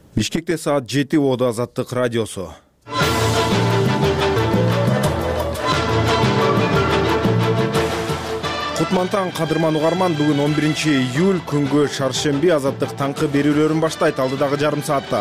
Бишкекте саат 7 болду. Азаттык радиосу. Кутмантан кадырман угарман, бүгүн 11-июль күнгө шаршемби. Азаттык таңкы берүүлөрүн баштайт алдыдагы жарым саатта.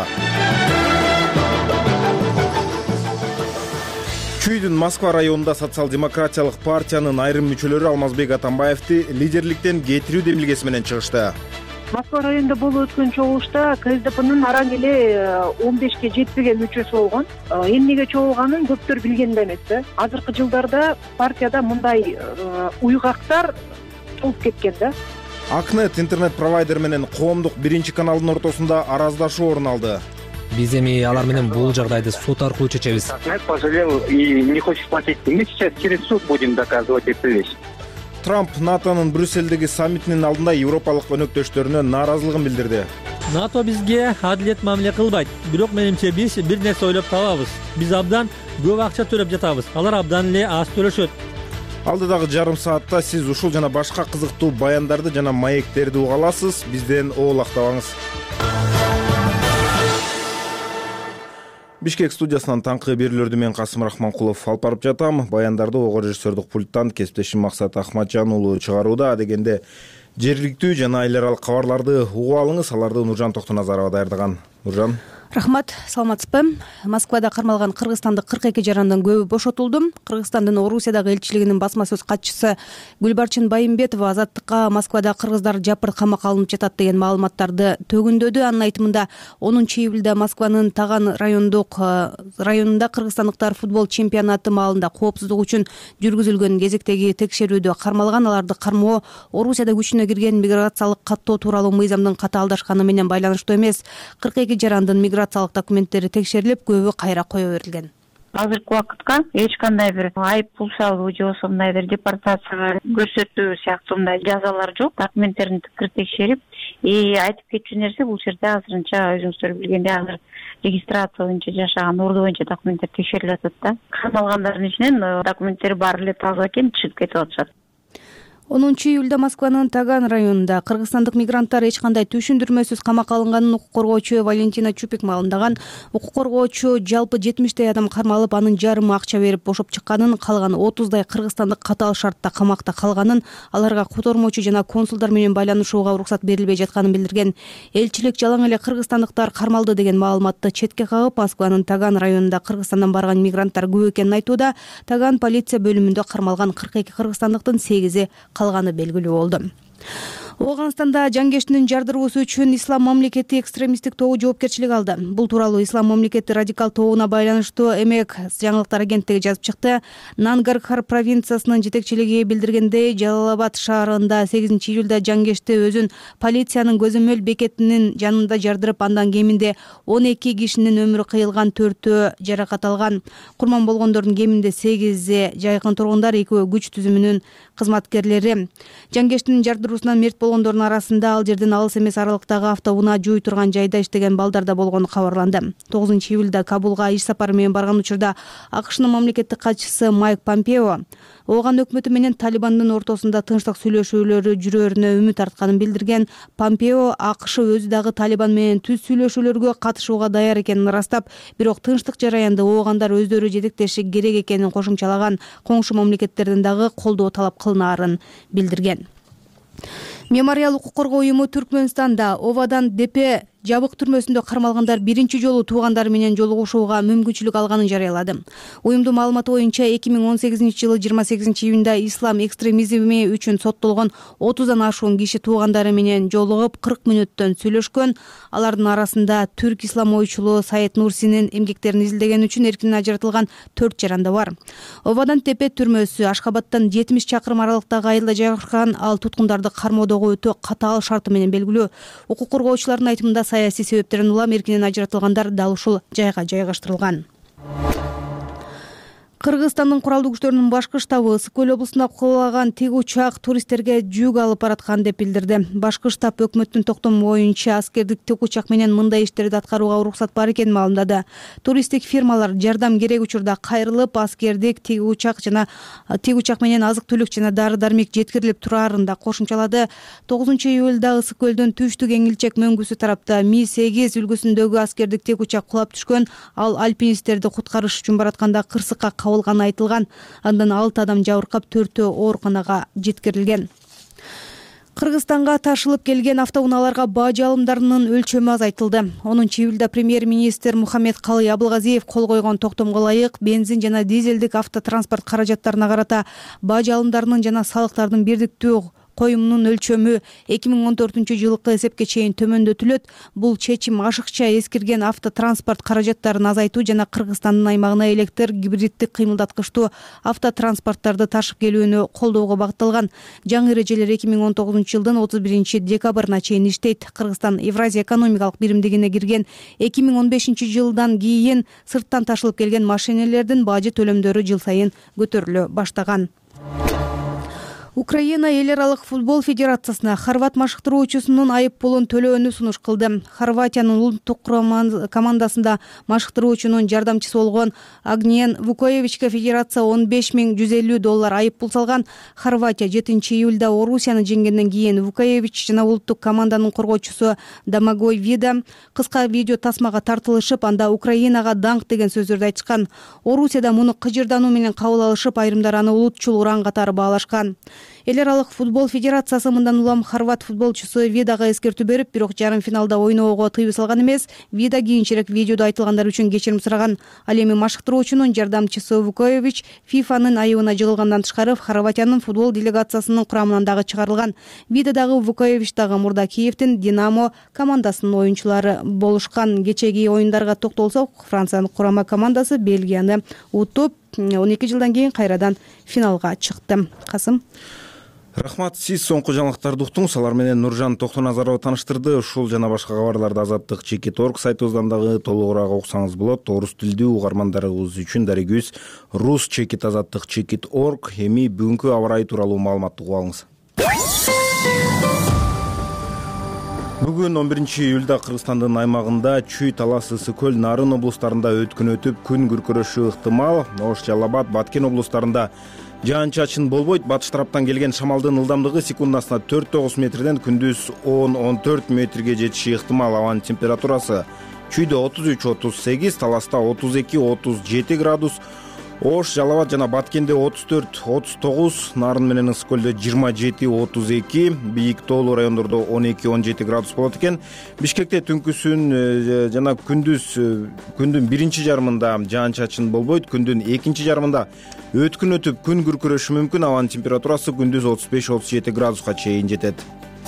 Чүйдүн Москва районунда социал-демократиялык партиянын айрым мүчөлөрү Алмазбек Атамбаевди лидерликтен кетирүү демилгеси менен чыгышты. Москва районунда болуп өткөн чогулушта КСДПнын араң эле 15ке жетпеген мүчөсү болгон. Эмнеге чогулганын көптөр билген да эмес да. Азыркы жылдарда партияда мындай уйгактар толуп кеткен да. Акнет интернет-провайдер менен коомдук биринчи каналдын ортосунда араздашуу орун алды. Биз эми алар менен бул жагдайды суд аркылуу чечебиз. Акнет пожалел и не хочет платить. Мы сейчас через суд будем доказывать эту вещь. Трамп НАТОнун Брюссельдеги саммитинин алдында европалык өнөктөштөрүнө нааразылыгын билдирди. НАТО бизге адилет мамиле кылбайт, бирок менимче биз бир нерсе ойлоп табабыз. Биз абдан көп акча төлөп жатабыз. Алар абдан эле аз төлөшөт. Алдыдагы жарым саатта сиз ушул жана башка кызыктуу баяндарды жана маектерди уга аласыз. Бизден оолактабаңыз. Бишкек студиясынан таңкы берүүлөрдү мен Касым Рахманкулов алып барып жатам. Баяндарды ого режиссердик пульттан кесиптешим Максат Ахматжан уулу чыгарууда. Дегенде жергиликтүү жана эл аралык кабарларды угуп алыңыз. Аларды Нуржан Токтоназарова даярдаган. Нуржан. Рахмат, саламатсызбы? Москвада кармалган кыргызстандык 42 жарандын көбү бошотулду. Кыргызстандын Орусиядагы элчилигинин басма сөз катчысы Гүлбарчын Байымбетова Азаттыкка Москвада кыргыздар жапыр камакка алынып жатат деген маалыматтарды төгүндөдү. Анын айтымында 10-июлда Москванын Таган районунда кыргызстандыктар футбол чемпионаты маалында коопсуздук үчүн жүргүзүлгөн кезектеги текшерүүдө кармалган. Аларды кармоо Орусияда күчүнө кирген миграциялык каттоо тууралуу мыйзамдын катаалдашканы менен байланыштуу эмес. 42 жарандын миграциялык документтери текшерилип, көбү кайра кое берилген. Азыркы убакытка эч кандай бир айып пул салуу же болбосо мындай бир депортацияга көрсөтүү сыяктуу мындай жазалар жок. Документтерин тыкыр текшерип, айтып кетчү нерсе бул жерде азырынча өзүңүздөр билгендей азыр регистрация боюнча жашаган орду боюнча документтер текшерилип атат да. Кармалгандардын ичинен документтери баары эле таза экен, чыгып кетип атышат. 10-июлда Москванын Таган районунда кыргызстандык мигранттар эч кандай түшүндүрмөсүз камакка алынганын укук коргоочу Валентина Чупик маалымдаган. Укук коргоочу жалпы 70 адам кармалып, анын жарымы акча берип бошоп чыкканын, калган 30 кыргызстандык катаал шартта камакта калганын, аларга котормочу жана консулдар менен байланышууга уруксат берилбей жатканын билдирген. Элчилик жалаң эле кыргызстандыктар кармалды деген маалыматты четке кагып, Москванын Таган районунда Кыргызстандан барган мигранттар көп экенин айтууда. Таган полиция бөлүмүндө кармалган 42 кыргызстандыктын 8 калганы белгилүү болду. Ооганстанда Жангештин жардыруусу үчүн Ислам мамлекети экстремисттик тобу жоопкерчилик алды. Бул тууралуу Ислам мамлекети радикал тобуна байланыштуу Эмек жаңылыктар агенттиги жазып чыкты. Нангархар провинциясынын жетекчилиги билдиргендей, Жалал-Абад шаарында 8-июлда Жангешти өзүн полициянын көзөмөл бекетинин жанында жардырып, андан кеминде 12 кишинин өмүрү кыйылган, 4-өө жаракат алган. Курман болгондордун кеминде 8 жайкын тургундар, 2 күч түзүмүнүн кызматкерлери. Жангештин жардыруусунан мерт болгондордун арасында ал жерден алыс эмес аралыктагы автоунаа жууй турган жайда иштеген балдар да болгону кабарланды. 9-июлда Кабулга иш сапары менен барган учурда АКШнын мамлекеттик катчысы Майк Помпео ооган өкмөтү менен Талибандын ортосунда тынчтык сүйлөшүүлөрү жүрөөрүнө үмүт артканын билдирген. Помпео АКШ өзү дагы Талибан менен түз сүйлөшүүлөргө катышууга даяр экенин ырастап, бирок тынчтык жараянды оогандар өздөрү жетектеши керек экенин кошумчалаган. Коңшу мамлекеттерден дагы колдоо талап кылынаарын билдирген. Мемориал укук коргоо уюму Түркмөнстанда Овадан ДП жабык түрмөсүндө кармалгандар биринчи жолу туугандары менен жолугушууга мүмкүнчүлүк алганын жарыялады. Уюмдун маалыматы боюнча 2018-жылы 28-июнда ислам экстремизми үчүн соттолгон 30дан ашуун киши туугандары менен жолугуп 40 мүнөттөн сүйлөшкөн. Алардын арасында түрк ислам ойчулу Саид Нурсинин эмгектерин изилдеген үчүн эркинен ажыратылган 4 жаранда бар. Овадан ТП түрмөсү Ашхабадтан 70 чакырым аралыктагы айылда жайгашкан, ал туткундарды кармоодогу өтө катаал шарты менен белгилүү. Укук коргоочулардын айтымында саясий себептерден улам эркинен ажыратылгандар дал ушул жайга жайгаштырылган. Кыргызстандын куралдуу күчтөрүнүн башкы штабы Ысык көл облусунда кулаган тик учак туристтерге жүк алып бараткан деп билдирди. Башкы штаб өкмөттүн токтому боюнча аскердик тик учак менен мындай иштерди аткарууга уруксат бар экенин маалымдады. Туристтик фирмалар жардам керек учурда кайрылып, аскердик тик учак менен азык-түлүк жана дары-дармек жеткирилип турарын да кошумчалады. 9-июлда Ысык көлдүн түштүк эңилчек мөңгүсү тарапта Ми-8 үлгүсүндөгү аскердик тик учак кулап түшкөн. Ал альпинисттерди куткарыш үчүн баратканда кырсыкка кабылганы айтылган. Андан 6 адам жабыркап, 4-өө ооруканага жеткирилген. Кыргызстанга ташылып келген автоунааларга бажы алымдарынын өлчөмү азайтылды. 10-июлда премьер-министр Мухаммедкалый Абылгазиев кол койгон токтомго ылайык бензин жана дизелдик автотранспорт каражаттарына карата бажы алымдарынын жана салыктардын бирдиктүү коюмунун өлчөмү 2014-жылкы эсепке чейин төмөндөтүлөт. Бул чечим ашыкча эскирген автотранспорт каражаттарын азайтуу жана Кыргызстандын аймагына электр гибриддик кыймылдаткычтуу автотранспорттарды ташып келүүнү колдоого багытталган. Жаңы эрежелер 2019-жылдын 31-декабрына чейин иштейт. Кыргызстан Евразия экономикалык биримдигине кирген 2015-жылдан кийин сырттан ташылып келген машинелердин бажы төлөмдөрү жыл сайын көтөрүлө баштаган. Украина эл аралык футбол федерациясына хорват машыктыруучусунун айып пулун төлөөнү сунуш кылды. Хорватиянын улуттук командасында машыктыруучунун жардамчысы болгон Агниен Вукоевичке федерация $15,150 айып пул салган. Хорватия 7-июлда Орусияны жеңгенден кийин Вукоевич жана улуттук команданын коргоочусу Домагой Вида кыска видео тасмага тартылышып, анда Украинага даңк деген сөздөрдү айтышкан. Орусияда муну кыжырдануу менен кабыл алышып, айрымдар аны улутчул уран катары баалашкан. Эл аралык футбол федерациясы мындан улам хорват футболчусу Видага эскертүү берип, бирок жарым финалда ойноого тыюу салган эмес. Вида кийинчерээк видеодо айтылгандар үчүн кечирим сураган. Ал эми машыктыруучунун жардамчысы Вукоевич ФИФАнын айыбына жыгылгандан тышкары Хорватиянын футбол делегациясынын курамынан дагы чыгарылган. Вида дагы Вукоевич дагы мурда Киевдин Динамо командасынын оюнчулары болушкан. Кечеги оюндарга токтолсок, Франциянын курама командасы Бельгияны утуп 12 жылдан кийин кайрадан финалга чыкты. Касым. Рахмат, сиз соңку жаңылыктарды уктуңуз. Алар менен Нуржан Токтоназарова таныштырды. Ушул жана башка кабарларды Азаттык Чекит.орг сайтыбыздан дагы толугураак окусаңыз болот. Орус тилдүү угармандарыбыз үчүн дарегибиз Рус Чекит Азаттык Чекит.орг. Эми бүгүнкү аба ырайы тууралуу маалыматты угуп алыңыз. Бүгүн 11-июлда Кыргызстандын аймагында Чүй, Талас, Ысык көл, Нарын облустарында өткөн өтүп, күн күркүрөшү ыктымал. Ош, Жалал Абад, Баткен облустарында жаан-чачын болбойт. Батыш тараптан келген шамалдын ылдамдыгы секундасына 4-9 метрден күндүз 10-14 метрге жетиши ыктымал. Абанын температурасы Чүйдө 33-38, Таласта 32-37 градус, Ош, Жалал Абад жана Баткенде 34-39, Нарын менен Ысык көлдө 27-32, бийик тоолуу райондордо 12-17 градус болот экен. Бишкекте түнкүсүн жана күндүн биринчи жарымында жаан-чачын болбойт, күндүн экинчи жарымында өткүн өтүп күн күркүрөшү мүмкүн. Абанын температурасы күндүз 35-37 градуска чейин жетет.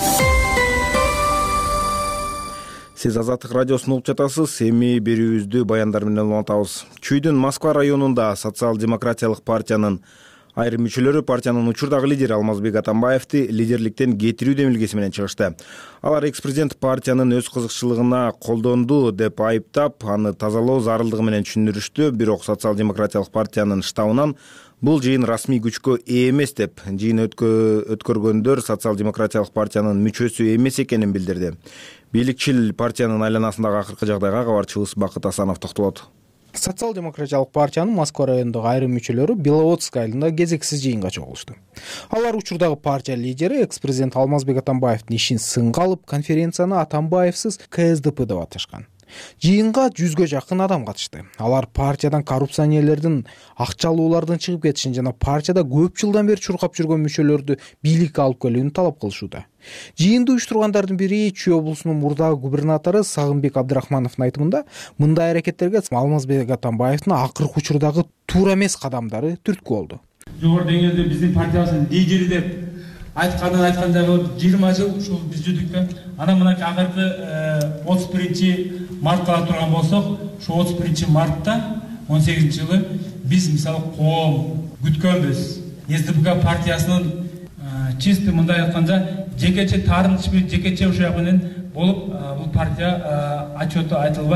Сиз Азаттык радиосун угуп жатасыз. Эми берүүбүздү баяндар менен улантабыз. Чүйдүн Москва районунда социал-демократиялык партиянын айрым мүчөлөрү партиянын учурдагы лидери Алмазбек Атамбаевди лидерликтен кетирүү демилгеси менен чыгышты. Алар экс-президент партиянын өз кызыкчылыгына колдонду деп айыптап, аны тазалоо зарылдыгы менен түшүндүрүштү. Бирок социал-демократиялык партиянын штабынан бул жыйын расмий күчкө ээ эмес деп, жыйын өткөргөндөр социал-демократиялык партиянын мүчөсү эмес экенин билдирди. Бийликчил партиянын айланасындагы акыркы жагдайга кабарчыбыз Бакыт Асанов токтолот. Социал-демократиялык партиянын Москва районундагы айрым мүчөлөрү Беловодск айылында кезексиз жыйынга чогулушту. Алар учурдагы партия лидери экс-президент Алмазбек Атамбаевдин ишин сынга алып, конференцияны Атамбаевсыз КСДП деп аташкан. Жыйынга 100гө жакын адам катышты. Алар партиядан коррупционерлердин, акчалуулардын чыгып кетишин жана партияда көп жылдан бери чуркап жүргөн мүчөлөрдү бийликке алып келүүнү талап кылышууда. Жыйынды уюштургандардын бири Чүй облусунун мурдагы губернатору Сагынбек Абдрахмановдун айтымында, мындай аракеттерге Алмазбек Атамбаевдин акыркы учурдагы туура эмес кадамдары түрткү болду. Жогору деңгээлде биздин партиябыздын лидери деп айткан жагы 20 жыл ушул биз жүрдүк. Анан мынакей акыркы 31 мартка турган болсок, ошо 31 мартта 18 жылы биз мисалы коом күткөнбүз. СДПК партиясынын чисто мындай айтканда жекече таарынчы бир жекече ушак менен болуп, бул партия отчету айтылбай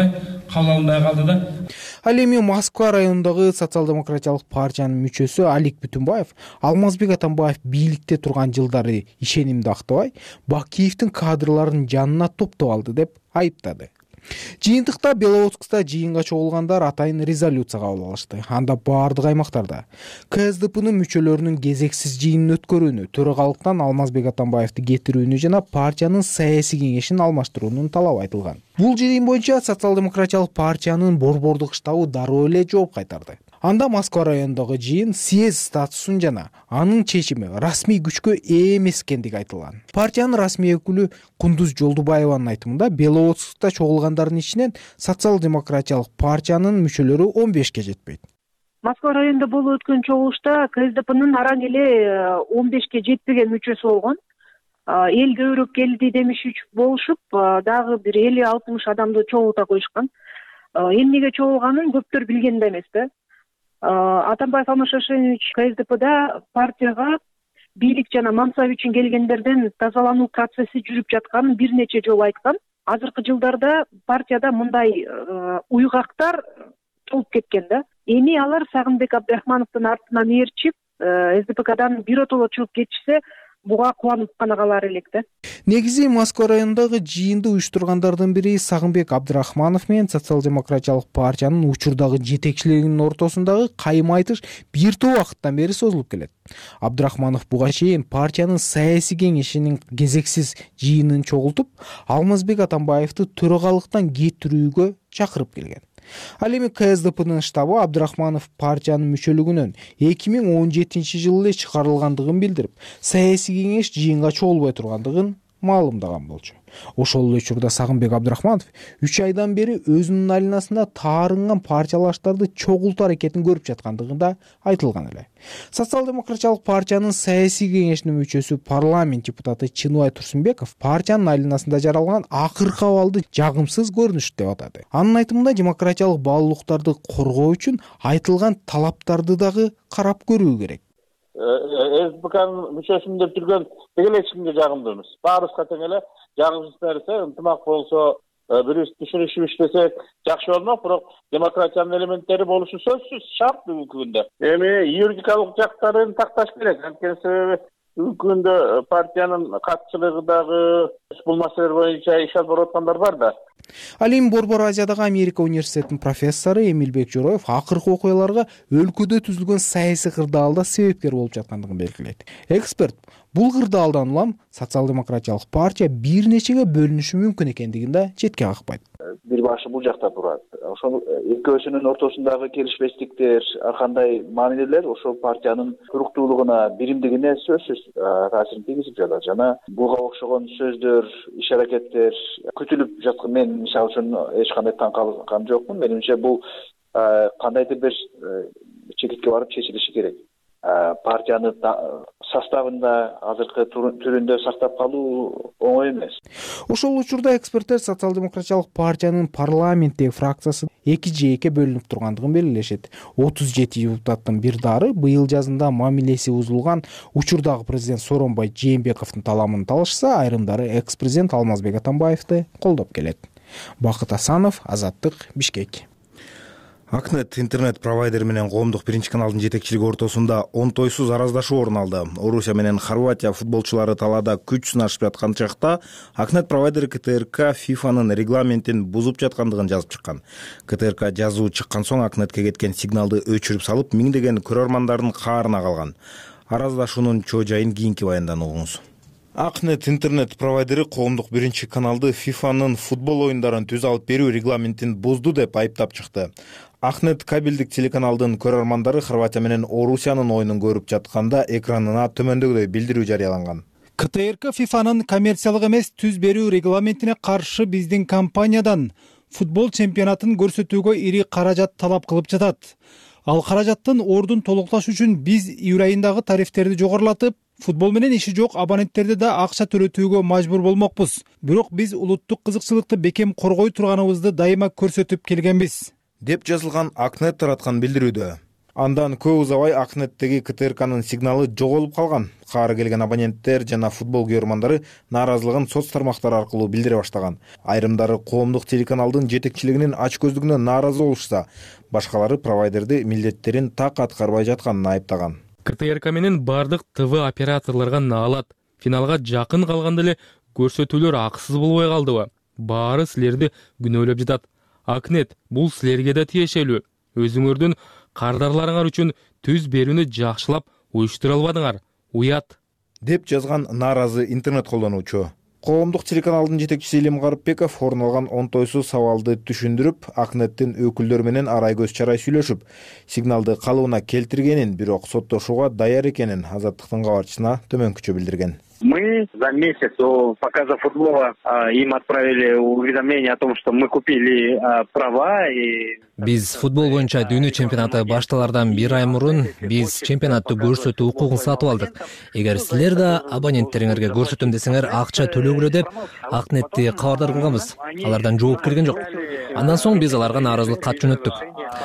кабыл алынбай калды да. Ал эми Москва районундагы социал-демократиялык партиянын мүчөсү Алик Бүтүнбаев Алмазбек Атамбаев бийликте турган жылдары ишенимди актабай, Бакиевдин кадрларын жанына топтоп алды деп айыптады. Жыйынтыкта Беловодскта жыйынга чогулгандар атайын резолюция кабыл алышты. Анда баардык аймактарда КСДПнын мүчөлөрүнүн кезексиз жыйынын өткөрүүнү, төрөгалыктан Алмазбек Атамбаевди кетирүүнү жана партиянын саясий кеңешин алмаштыруунун талабы айтылган. Бул жыйын боюнча социал-демократиялык партиянын борбордук штабы дароо эле жооп кайтарды. Анда Москва районундагы жыйын съезд статусун жана анын чечими расмий күчкө ээ эмес экендиги айтылган. Партиянын расмий өкүлү Кундуз Жолдубаеванын айтымында Беловодскта чогулгандардын ичинен социал-демократиялык партиянын мүчөлөрү 15ке жетпейт. Москва районунда болуп өткөн чогулушта КСДПнын араң эле 15ке жетпеген мүчөсү болгон. Эл көбүрөөк келди демеш үчүн болушуп, дагы бир 50-60 адамды чогулта коюшкан. Эмнеге чогулганын көптөр билген да эмес да. Атамбаев Алмаз Шаршенович КСДПда партияга бийлик жана мансап үчүн келгендерден тазалануу процесси жүрүп жатканын бир нече жолу айткан. Азыркы жылдарда партияда мындай уйгактар толуп кеткен да. Эми алар Сагынбек Абдрахмановдун артынан ээрчип, СДПКдан биротоло чыгып кетишсе, буга кубанып гана калар элек да. Негизи Москва районундагы жыйынды уюштургандардын бири Сагынбек Абдрахманов менен социал-демократиялык партиянын учурдагы жетекчилигинин ортосундагы кайым айтыш бир топ убакыттан бери созулуп келет. Абдрахманов буга чейин партиянын саясий кеңешинин кезексиз жыйынын чогултуп, Алмазбек Атамбаевди төрагалыктан кетирүүгө чакырып келген. Ал эми КСДПнын штабы Абдрахманов партиянын мүчөлүгүнөн 2017-жылы эле чыгарылгандыгын билдирип, саясий кеңеш жыйынга чогулбай тургандыгын маалымдаган болчу. Ошол эле учурда Сагынбек Абдрахманов 3 айдан бери өзүнүн айланасында таарынган партиялаштарды чогултуу аракетин көрүп жаткандыгында айтылган эле. Социал-демократиялык партиянын саясий кеңешинин мүчөсү парламент депутаты Чыныбай Турсунбеков партиянын айланасында жаралган акыркы абалды жагымсыз көрүнүш деп атады. Анын айтымында демократиялык баалуулуктарды коргоо үчүн айтылган талаптарды дагы карап көрүү керек. СДПКнын мүчөсүмүн деп жүргөн деги эч кимге жагымдуу эмес. Баарыбызга тең эле жагымсыз нерсе ынтымак болсо, бирибизди түшүнүшүп иштесек жакшы болмок, бирок демократиянын элементтери болушу сөзсүз шарт бүгүнкү күндө. Эми юридикалык жактарын такташ керек. Анткени себеби бүгүнкү күндө партиянын катчылыгы дагы бул маселелер боюнча иш алып барып аткандар бар да. Ал эми Борбор Азиядагы Америка университетинин профессору Эмилбек Жороев акыркы окуяларга өлкөдө түзүлгөн саясий кырдаалда себепкер болуп жаткандыгын белгилейт. Эксперт бул кырдаалдан улам социал-демократиялык партия бир нечеге бөлүнүшү мүмкүн экендигин да четке какпайт. Бир башы бул жакта турат. Ошол экөөсүнүн ортосундагы келишпестиктер, ар кандай маанилер ошол партиянын туруктуулугуна, биримдигине сөзсүз таасирин тийгизип жатат. Жана буга окшогон сөздөр, иш аракеттер күтүлүп жаткан. Мен мисалы үчүн эч кандай таң калган жокмун. Менимче бул кандайдыр бир чекитке барып чечилиши керек. Партиянын составында азыркы түрүндө сактап калуу оңой эмес. Ошол учурда эксперттер социал-демократиялык партиянын парламенттеги фракциясы 2 жээкке бөлүнүп тургандыгын белгилешет. 37 депутаттын бир дары быйыл жазында мамилеси бузулган учурдагы президент Сооронбай Жээнбековдун таламын талашса, айрымдары экс-президент Алмазбек Атамбаевди колдоп келет. Бакыт Асанов, Азаттык, Бишкек. Акнет интернет провайдер менен коомдук биринчи каналдын жетекчилиги ортосунда онтойсуз араздашуу орун алды. Орусия менен Хорватия футболчулары талаада күч сынашып жаткан чакта Акнет провайдер КТРК ФИФАнын регламентин бузуп жаткандыгын жазып чыккан. КТРК жазуу чыккан соң Акнетке кеткен сигналды өчүрүп салып, миңдеген көрөрмандардын каарына калган. Араздашуунун чоо жайын кийинки баяндан угуңуз. Акнет интернет провайдери коомдук биринчи каналды ФИФАнын футбол оюндарын түз алып берүү регламентин бузду деп айыптап чыкты. Акнет кабелдик телеканалдын көрөрмандары Хорватия менен Орусиянын оюнун көрүп жатканда экранына төмөндөгүдөй билдирүү жарыяланган. КТРК ФИФАнын коммерциялык эмес түз берүү регламентине каршы биздин компаниядан футбол чемпионатын көрсөтүүгө ири каражат талап кылып жатат. Ал каражаттын ордун толукташ үчүн биз июль айындагы тарифтерди жогорулатып, футбол менен иши жок абоненттерди да акча төлөтүүгө мажбур болмокпуз. Бирок биз улуттук кызыкчылыкты бекем коргой турганыбызды дайыма көрсөтүп келгенбиз, деп жазылган Акнет тараткан билдирүүдө. Андан көп узабай Акнеттеги КТРКнын сигналы жоголуп калган. Каары келген абоненттер жана футбол көрөрмандары нааразылыгын соц тармактары аркылуу билдире баштаган. Айрымдары коомдук телеканалдын жетекчилигинин ачкөздүгүнө нааразы болушса, башкалары провайдерди милдеттерин так аткарбай жатканын айыптаган. КТРК менен бардык ТВ операторлорго наалат. Финалга жакын калганда эле көрсөтүүлөр акысыз болбой калдыбы? Баары силерди күнөөлөп жатат. Акнет, бул силерге да тиешелүү. Өзүңөрдүн кардарларыңар үчүн түз берүүнү жакшылап уюштура албадыңар. Уят, деп жазган нааразы интернет колдонуучу. Коомдук телеканалдын жетекчиси Илим Карыпбеков орун алган онтойсуз сабалды түшүндүрүп, Акнеттин өкүлдөрү менен арай көз чарай сүйлөшүп, сигналды калыбына келтиргенин, бирок соттошууга даяр экенин Азаттыктын кабарчысына төмөнкүчө билдирген. Мы за месяц до показа футбола им отправили уведомление о том, что мы купили права и... Биз футбол боюнча дүйнө чемпионаты башталардан бир ай мурун биз чемпионатты көрсөтүү укугун сатып алдык. Эгер силер да абоненттериңерге көрсөтөм десеңер акча төлөгүлө деп Акнетти кабардар кылганбыз. Алардан жооп келген жок. Андан соң биз аларга нааразылык кат жөнөттүк.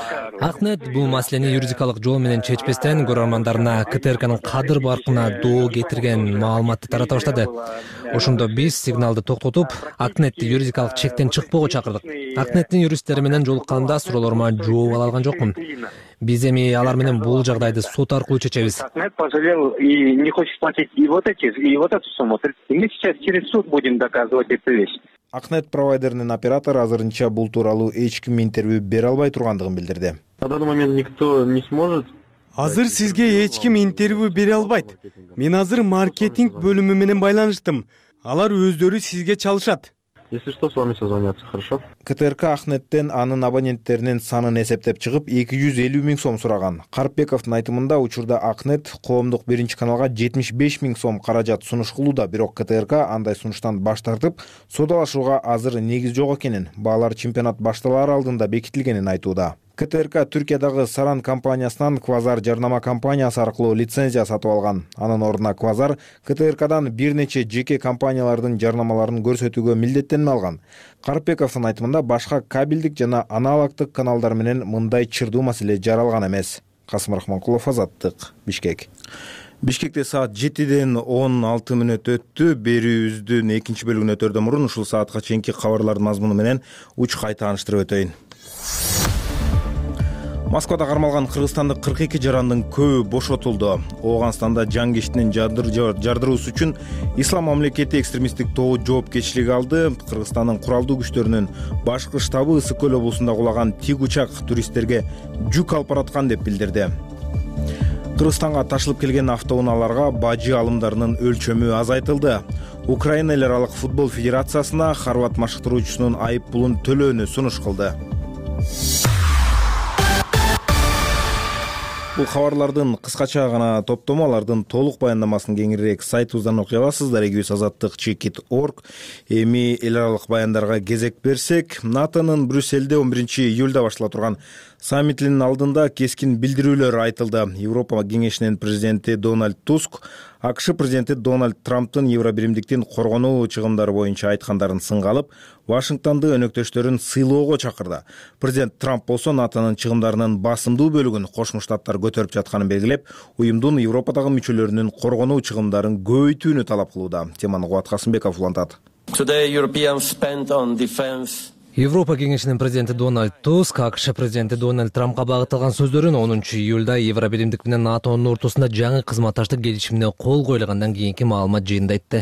Акнет бул маселени юридикалык жол менен чечпестен көрөрмандарына КТРКнын кадыр баркына доо кетирген маалыматты тарата баштады. Ошондо биз сигналды токтотуп, Акнетти юридикалык чектен чыкпоого чакырдык. Акнеттин юристтери менен жолукканда суроолорума жооп ала алган жокмун. Биз эми алар менен бул жагдайды сот аркылуу чечебиз. Акнет пожалел и не хочет платить и вот эту сумму. И мы сейчас через суд будем доказывать эту вещь. Акнет провайдеринин оператору азырынча бул тууралуу эч ким интервью бере албай тургандыгын билдирди. На данный момент никто не сможет. Азыр сизге эч ким интервью бере албайт. Мен азыр маркетинг бөлүмү менен байланыштым. Алар өздөрү сизге чалышат. Если что, с вами созвонятся, хорошо? КТРК Акнеттен анын абоненттеринин санын эсептеп чыгып 250 000 сом сураган. Карыпбековдун айтымында учурда Акнет коомдук биринчи каналга 75 000 сом каражат сунуш кылууда, бирок КТРК андай сунуштан баш тартып, содалашууга азыр негиз жок экенин, баалар чемпионат башталаар алдында бекитилгенин айтууда. КТРК Түркиядагы Саран компаниясынан Квазар жарнама компаниясы аркылуу лицензия сатып алган. Анын ордуна Квазар КТРКдан бир нече жеке компаниялардын жарнамаларын көрсөтүүгө милдеттенме алган. Карыпбековдун айтымында башка кабелдик жана аналогдук каналдар менен мындай чырдуу маселе жаралган эмес. Касым Рахманкулов, Азаттык, Бишкек. Бишкекте саат 7-ден 16 мүнөт өттү. Берүүбүздүн экинчи бөлүгүнө өтөрдөн мурун ушул саатка чейинки кабарлардын мазмуну менен учка тааныштырып өтөйүн. Москвада кармалган кыргызстандык 42 жарандын көбү бошотулду. Ооганстанда жаңы киштинин жардыруусу үчүн Ислам мамлекети экстремисттик тобу жоопкерчилик алды. Кыргызстандын куралдуу күчтөрүнүн башкы штабы Ысык көл облусунда кулаган тик учак туристтерге жүк алып бараткан деп билдирди. Кыргызстанга ташылып келген автоунааларга бажы алымдарынын өлчөмү азайтылды. Украина эл аралык футбол федерациясына Хорват машыктыруучусунун айып пулун төлөөнү сунуш кылды. Бул кабарлардын кыскача гана топтому, алардын толук баяндамасын кеңирээк сайтыбыздан окуй аласыздар. Эгибиз azattik.org. Эми эл аралык баяндарга кезек берсек, НАТОнун Брюсселде 11-июлда баштала турган саммитинин алдында кескин билдирүүлөр айтылды. Европа кеңешинин президенти Дональд Туск АКШ президенти Дональд Трамптын евробиримдиктин коргонуу чыгымдары боюнча айткандарын сынга алып, Вашингтонду өнөктөштөрүн сыйлоого чакырды. Президент Трамп болсо НАТОнун чыгымдарынын басымдуу бөлүгүн Кошмо Штаттар көтөрүп жатканын белгилеп, уюмдун Европадагы мүчөлөрүнүн коргонуу чыгымдарын көбөйтүүнү талап кылууда. Теманы Кубат Касымбеков улантат. Европа кеңешинин президенти Дональд Туск АКШ президенти Дональд Трампка багытталган сөздөрүн 10-июлда Евробиримдик менен НАТОнун ортосунда жаңы кызматташтык келишимине кол коюлгандан кийинки маалымат жыйынында айтты.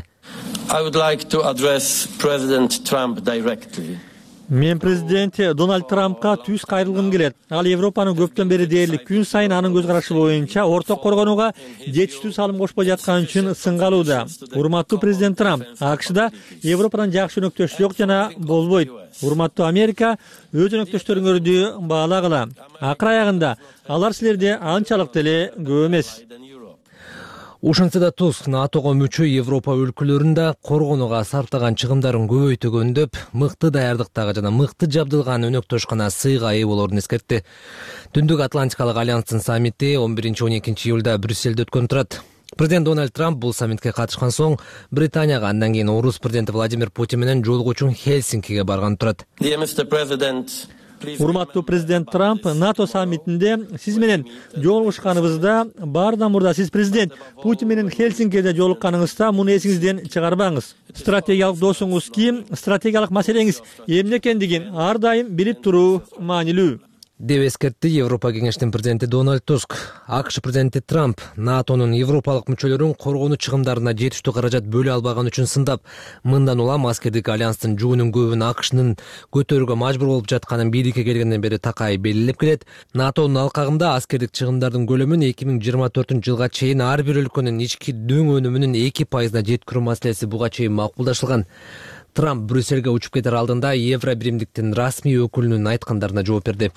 Мен президент Дональд Трампка түз кайрылгым келет. Ал Европанын көптөн бери дээрлик күн сайын анын көз карашы боюнча орток коргонууга жетиштүү салым кошпой жаткан үчүн сынга алууда. Урматтуу президент Трамп, АКШда Европадан жакшы өнөктөш жок жана болбойт. Урматтуу Америка, өз өнөктөштөрүңөрдү баалагыла. Акыр аягында алар силерде анчалык деле көп эмес. Ушинтсе да Туск НАТОго мүчө Европа өлкөлөрүндө коргонууга сарптаган чыгымдарын көбөйтөгөндөп, мыкты даярдыктагы жана мыкты жабдылган өнөктөш гана сыйга ээ болорун эскертти. Түндүк Атлантикалык альянстын саммити 11-12 июлда Брюсселде өткөн турат. Президент Дональд Трамп бул саммитке катышкан соң Британияга, андан кийин Орус президенти Владимир Путин менен жолугуу үчүн Хельсинкиге барган турат. Урматтуу президент Трамп, НАТО саммитинде сиз менен жолугушканыбызда баарынан мурда сиз президент Путин менен Хельсинкиде жолукканыңызда муну эсиңизден чыгарбаңыз. Стратегиялык досуңуз ким, стратегиялык маселеңиз эмне экендигин ар дайым билип туруу маанилүү деп эскертти Европа кеңешинин президенти Дональд Туск. АКШ президенти Трамп НАТОнун европалык мүчөлөрүн коргонуу чыгымдарына жетиштүү каражат бөлө албаганы үчүн сындап, мындан улам аскердик альянстын жүгүнүн көбүн АКШнын көтөрүүгө мажбур болуп жатканын бийликке келгенден бери такай белгилеп келет. НАТОнун алкагында аскердик чыгымдардын көлөмүн 2024-жылга чейин ар бир өлкөнүн ички дөң өнүмүнүн 2%-на жеткирүү маселеси буга чейин макулдашылган. Трамп Брюссельге учуп кетер алдында Евро биримдиктин расмий өкүлүнүн айткандарына жооп берди.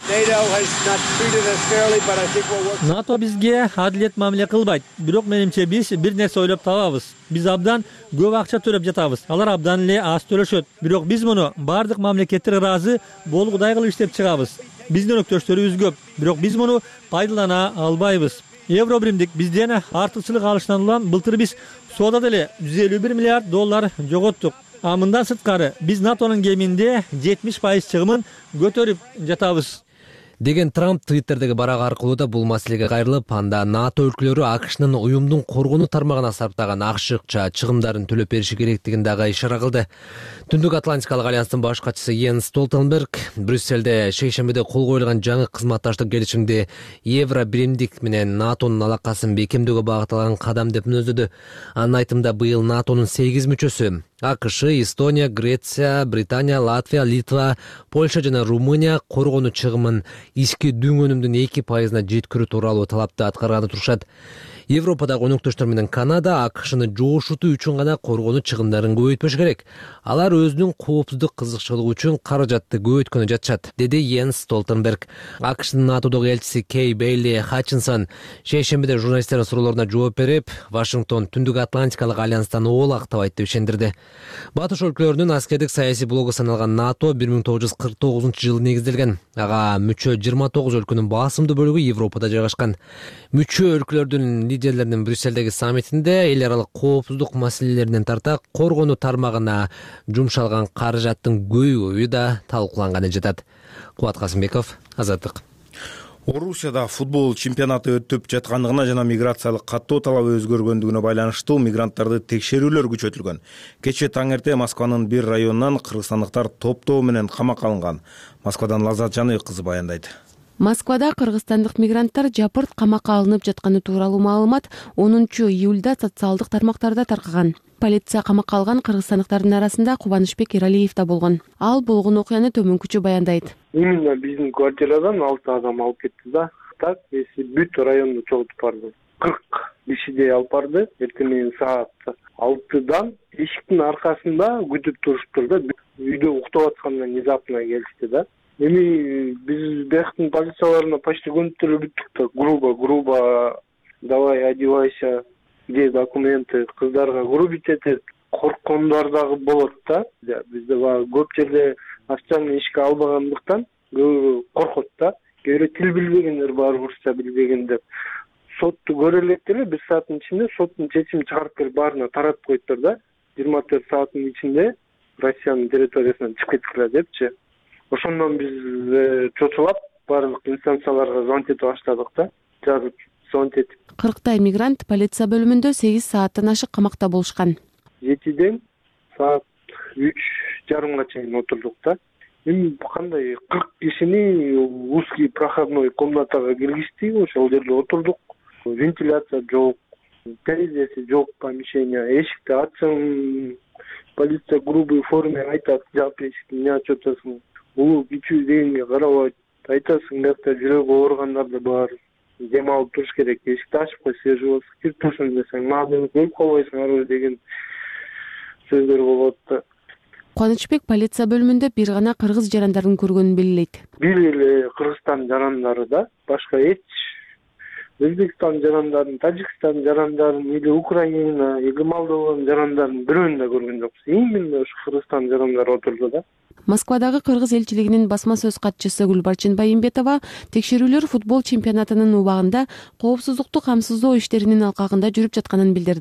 НАТО бизге адилет мамиле кылбайт, бирок менимче биз бир нерсе ойлоп табабыз. Биз абдан көп акча төлөп жатабыз. Алар абдан эле аз төлөшөт. Бирок биз муну бардык мамлекеттер ыраазы болгудай кылып иштеп чыгабыз. Биздин өнөктөштөрүбүз көп, бирок биз муну пайдалана албайбыз. Евро биримдик бизден артыкчылык алыштан улам былтыр биз соодада эле $151 миллиард жоготтук. А мындан сырткары биз НАТОнун кеминде 70% чыгымын көтөрүп жатабыз деген Трамп Твиттердеги барак аркылуу да бул маселеге кайрылып, анда НАТО өлкөлөрү АКШнын уюмдун коргонуу тармагына сарптаган акча чыгымдарын төлөп бериши керектигин дагы ишара кылды. Түндүк Атлантикалык альянстын баш катчысы Йенс Столтенберг Брюссельде шейшембиде кол коюлган жаңы кызматташтык келишимди Евро биримдик менен НАТОнун алакасын бекемдөөгө багытталган кадам деп мүнөздөдү. Анын айтымында быйыл НАТОнун 8 мүчөсү АКШ, Эстония, Греция, Британия, Латвия, Литва, Польша жана Румыния коргонуу чыгымын ички дөң өнүмдүн 2%-на жеткирүү тууралуу талапты аткарганы турушат. Европадагы өнөктөштөр менен Канада АКШны жоошутуу үчүн гана коргонуу чыгымдарын көбөйтпөш керек. Алар өзүнүн коопсуздук кызыкчылыгы үчүн каражатты көбөйткөнү жатышат, деди Йенс Столтенберг. АКШнын НАТОдогу элчиси Кей Бейли Хатчинсон шейшембиде журналисттердин суроолоруна жооп берип, Вашингтон Түндүк Атлантикалык альянстан оолактабайт деп ишендирди. Батыш өлкөлөрүнүн аскердик саясий блогу саналган НАТО 1949-жылы негизделген. Ага мүчө 29 өлкөнүн басымдуу бөлүгү Европада жайгашкан. Мүчө өлкөлөрдүн лидерлеринин Брюссельдеги саммитинде эл аралык коопсуздук маселелеринен тарта коргонуу тармагына жумшалган каражаттын көбүгү да талкууланганы жатат. Кубат Касымбеков, Азаттык. Орусияда футбол чемпионаты өтүп жаткандыгына жана миграциялык каттоо талабы өзгөргөндүгүнө байланыштуу мигранттарды текшерүүлөр күчөтүлгөн. Кечээ таң эрте Москванын бир районунан кыргызстандыктар топтоо менен камакка алынган. Москвадан Лаззат Жаныбек кызы баяндайт. Москвада кыргызстандык мигранттар жапырт камакка алынып жатканы тууралуу маалымат 10-июлда социалдык тармактарда таркаган. Полиция камакка алган кыргызстандыктардын арасында Кубанычбек Иралиев да болгон. Ал болгон окуяны төмөнкүчө баяндайт. Именно биздин квартирадан 6 адам алып кетти да. Так, эси бүт районду чогултуп барды. 40 кишидей алып барды. Эртең саат 6-дан эшиктин аркасында күтүп туруштур да. Үйдө уктап атканда внезапно келишти да. Эми биз бияктын полицияларына почти көнүктүрүп бүттүк да. Грубо, давай одевайся, где документы, кыздарга грубить этет, корккондар дагы болот да. Бизде көп жерде официальный ишке албагандыктан коркот да. Кээ бирөө тил билбегендер бар, урусча билбеген деп. Сотту көрө элек эле 1 сааттын ичинде соттун чечимин чыгарып берип баарына таратып коюптур да. 24 сааттын ичинде Россиянын территориясынан чыгып кеткиле депчи. Ошондон биз чочулап баардык инстанцияларга звонить этип баштадык да. Жазып звонить этип. 40 мигрант полиция бөлүмүндө 8 сааттан ашык камакта болушкан. 7ден саат 3:30 чейин отурдук да. Эми кандай 40 кишини узкий проходной комнатага киргизди, ошол жерде отурдук. Вентиляция жок, терезеси жок помещения, эшикти ачсаң полиция грубый форме айтат, жап эшикти, эмне ачып атасың? Улуу кичүү дегенге карабайт. Айтасың, бакта жүрөгү ооругандар да бар. Дем алып туруш керек, эшикти ачып кой, свежий болсо кирип турсун десең, мага өлүп калбайсыңарбы деген сөздөр болот да. Кубанычбек полиция бөлүмүндө бир гана кыргыз жарандарын көргөнүн белгилейт. Бир эле Кыргызстан жарандары да, башка эч Өзбекстан жарандарын, Тажикстан жарандарын, или Украина, или Молдованын жарандарын бирөөнү да көргөн жокпуз. Именно ушу Кыргызстан жарандары отурду да. Москвадагы кыргыз элчилигинин басма сөз катчысы Гүлбарчын Байымбетова текшерүүлөр футбол чемпионатынын убагында коопсуздукту камсыздоо иштеринин алкагында жүрүп жатканын билдирди.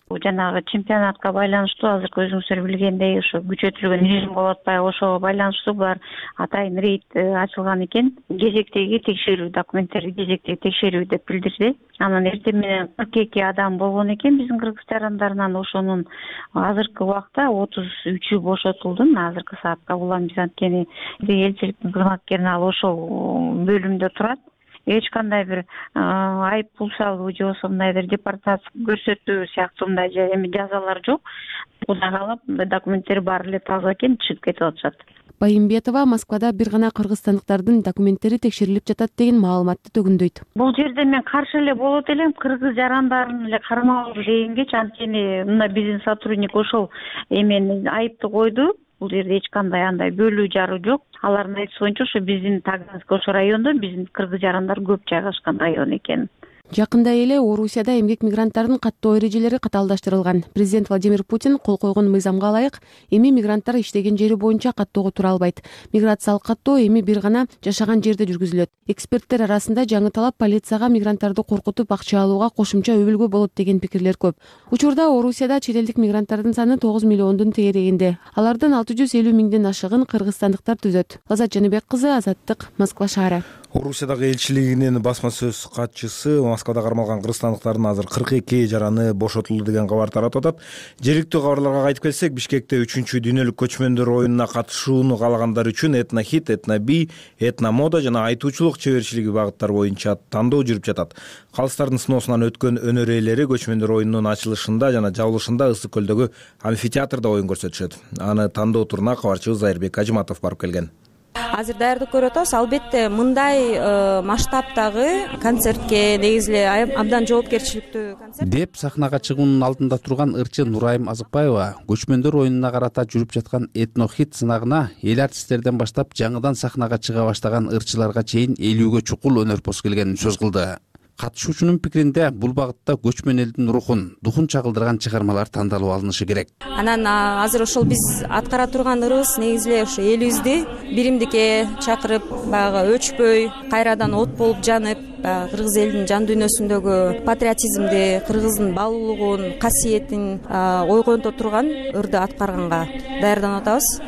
Жанагы чемпионатка байланыштуу азыркы өзүңүздөр билгендей ошо күчөтүлгөн режим болуп атпайбы, ошого байланыштуу булар атайын рейд ачылган экен. Кезектеги текшерүү документтерди кезектеги текшерүү деп билдирди. Анан эртең менен 42 адам болгон экен биздин кыргыз жарандарынан. Ошонун азыркы убакта 33-ү бошотулду. Азыркы саатка улам биз анткени элчиликтин кызматкерин алып ошол бөлүмдө турат. Эч кандай бир айып пул салуу же болбосо мындай бир депортация көрсөтүү сыяктуу мындай эми жазалар жок. Кудай каалап документтери баары эле таза экен, чыгып кетип атышат. Байымбетова Москвада бир гана кыргызстандыктардын документтери текшерилип жатат деген маалыматты төгүндөйт. Бул жерде мен каршы эле болот элем, кыргыз жарандарын эле кармалуу дегенгечи, анткени мына биздин сотрудник ошол эмени айыпты койду. Бул жерде эч кандай андай бөлүү жаруу жок. Алардын айтышы боюнча ошо биздин Таганский ошо райондо биздин кыргыз жарандар көп жайгашкан район экен. Жакында эле Орусияда эмгек мигранттардын каттоо эрежелери катаалдаштырылган. Президент Владимир Путин кол койгон мыйзамга ылайык эми мигранттар иштеген жери боюнча каттоого тура албайт. Миграциялык каттоо эми бир гана жашаган жерде жүргүзүлөт. Эксперттер арасында жаңы талап полицияга мигранттарды коркутуп акча алууга кошумча өбүлгө болот деген пикирлер көп. Учурда Орусияда чет элдик мигранттардын саны 9 миллиондун тегерегинде. Алардын 650 миңден ашыгын кыргызстандыктар түзөт. Лазат Жаныбек кызы, Азаттык, Москва шаары. Орусиядагы элчилигинин басма сөз катчысы Москвада кармалган кыргызстандыктардын азыр 42 жараны бошотулду деген кабар таратып атат. Жергиликтүү кабарларга кайтып келсек, Бишкекте 3-чү дүйнөлүк көчмөндөр оюнуна катышууну каалагандар үчүн этнохит, этноби, этномода жана айтуучулук чеберчилиги багыттары боюнча тандоо жүрүп жатат. Калыстардын сыноосунан өткөн өнөр ээлери көчмөндөр оюнунун ачылышында жана жабылышында Ысык көлдөгү амфитеатрда оюн көрсөтүшөт. Аны тандоо туруна кабарчыбыз Айырбек Ажыматов барып келген. Азыр даярдык көрүп атабыз. Албетте мындай масштабтагы концертке негизи эле абдан жоопкерчиликтүү концерт деп сахнага чыгуунун алдында турган ырчы Нурайым Азыкбаева көчмөндөр оюнуна карата жүрүп жаткан этнохит сынагына эл артисттерден баштап жаңыдан сахнага чыга баштаган ырчыларга чейин 50гө чукул өнөрпос келгенин сөз кылды. Катышуучунун пикиринде бул багытта көчмөн элдин рухун, духун чагылдырган чыгармалар тандалып алынышы керек. Анан азыр ошол биз аткара турган ырыбыз негизи эле ошо элибизди биримдикке чакырып, баягы өчпөй, кайрадан от болуп жанып, кыргыз элинин жан дүйнөсүндөгү патриотизмди, кыргыздын баалуулугун, касиетин ойгонто турган ырды аткарганга даярданып атабыз.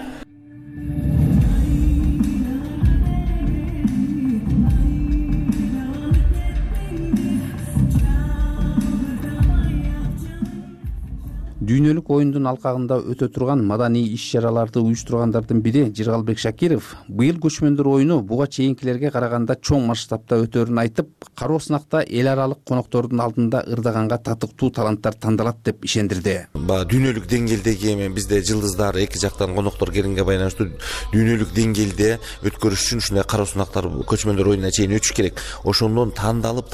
Дүйнөлүк оюндун алкагында өтө турган маданий иш-чараларды уюштургандардын бири Жыргалбек Шакиров быйыл көчмөндөр оюну буга чейинкилерге караганда чоң масштабта өтөөрүн айтып, кароо сынакта эл аралык коноктордун алдында ырдаганга татыктуу таланттар тандалат деп ишендирди. Дүйнөлүк деңгээлдеги эми бизде жылдыздар эки жактан коноктор келгенге байланыштуу дүйнөлүк деңгээлде өткөрүш үчүн ушундай кароо сынактар көчмөндөр оюнуна чейин өтүш керек. Ошондон тандалып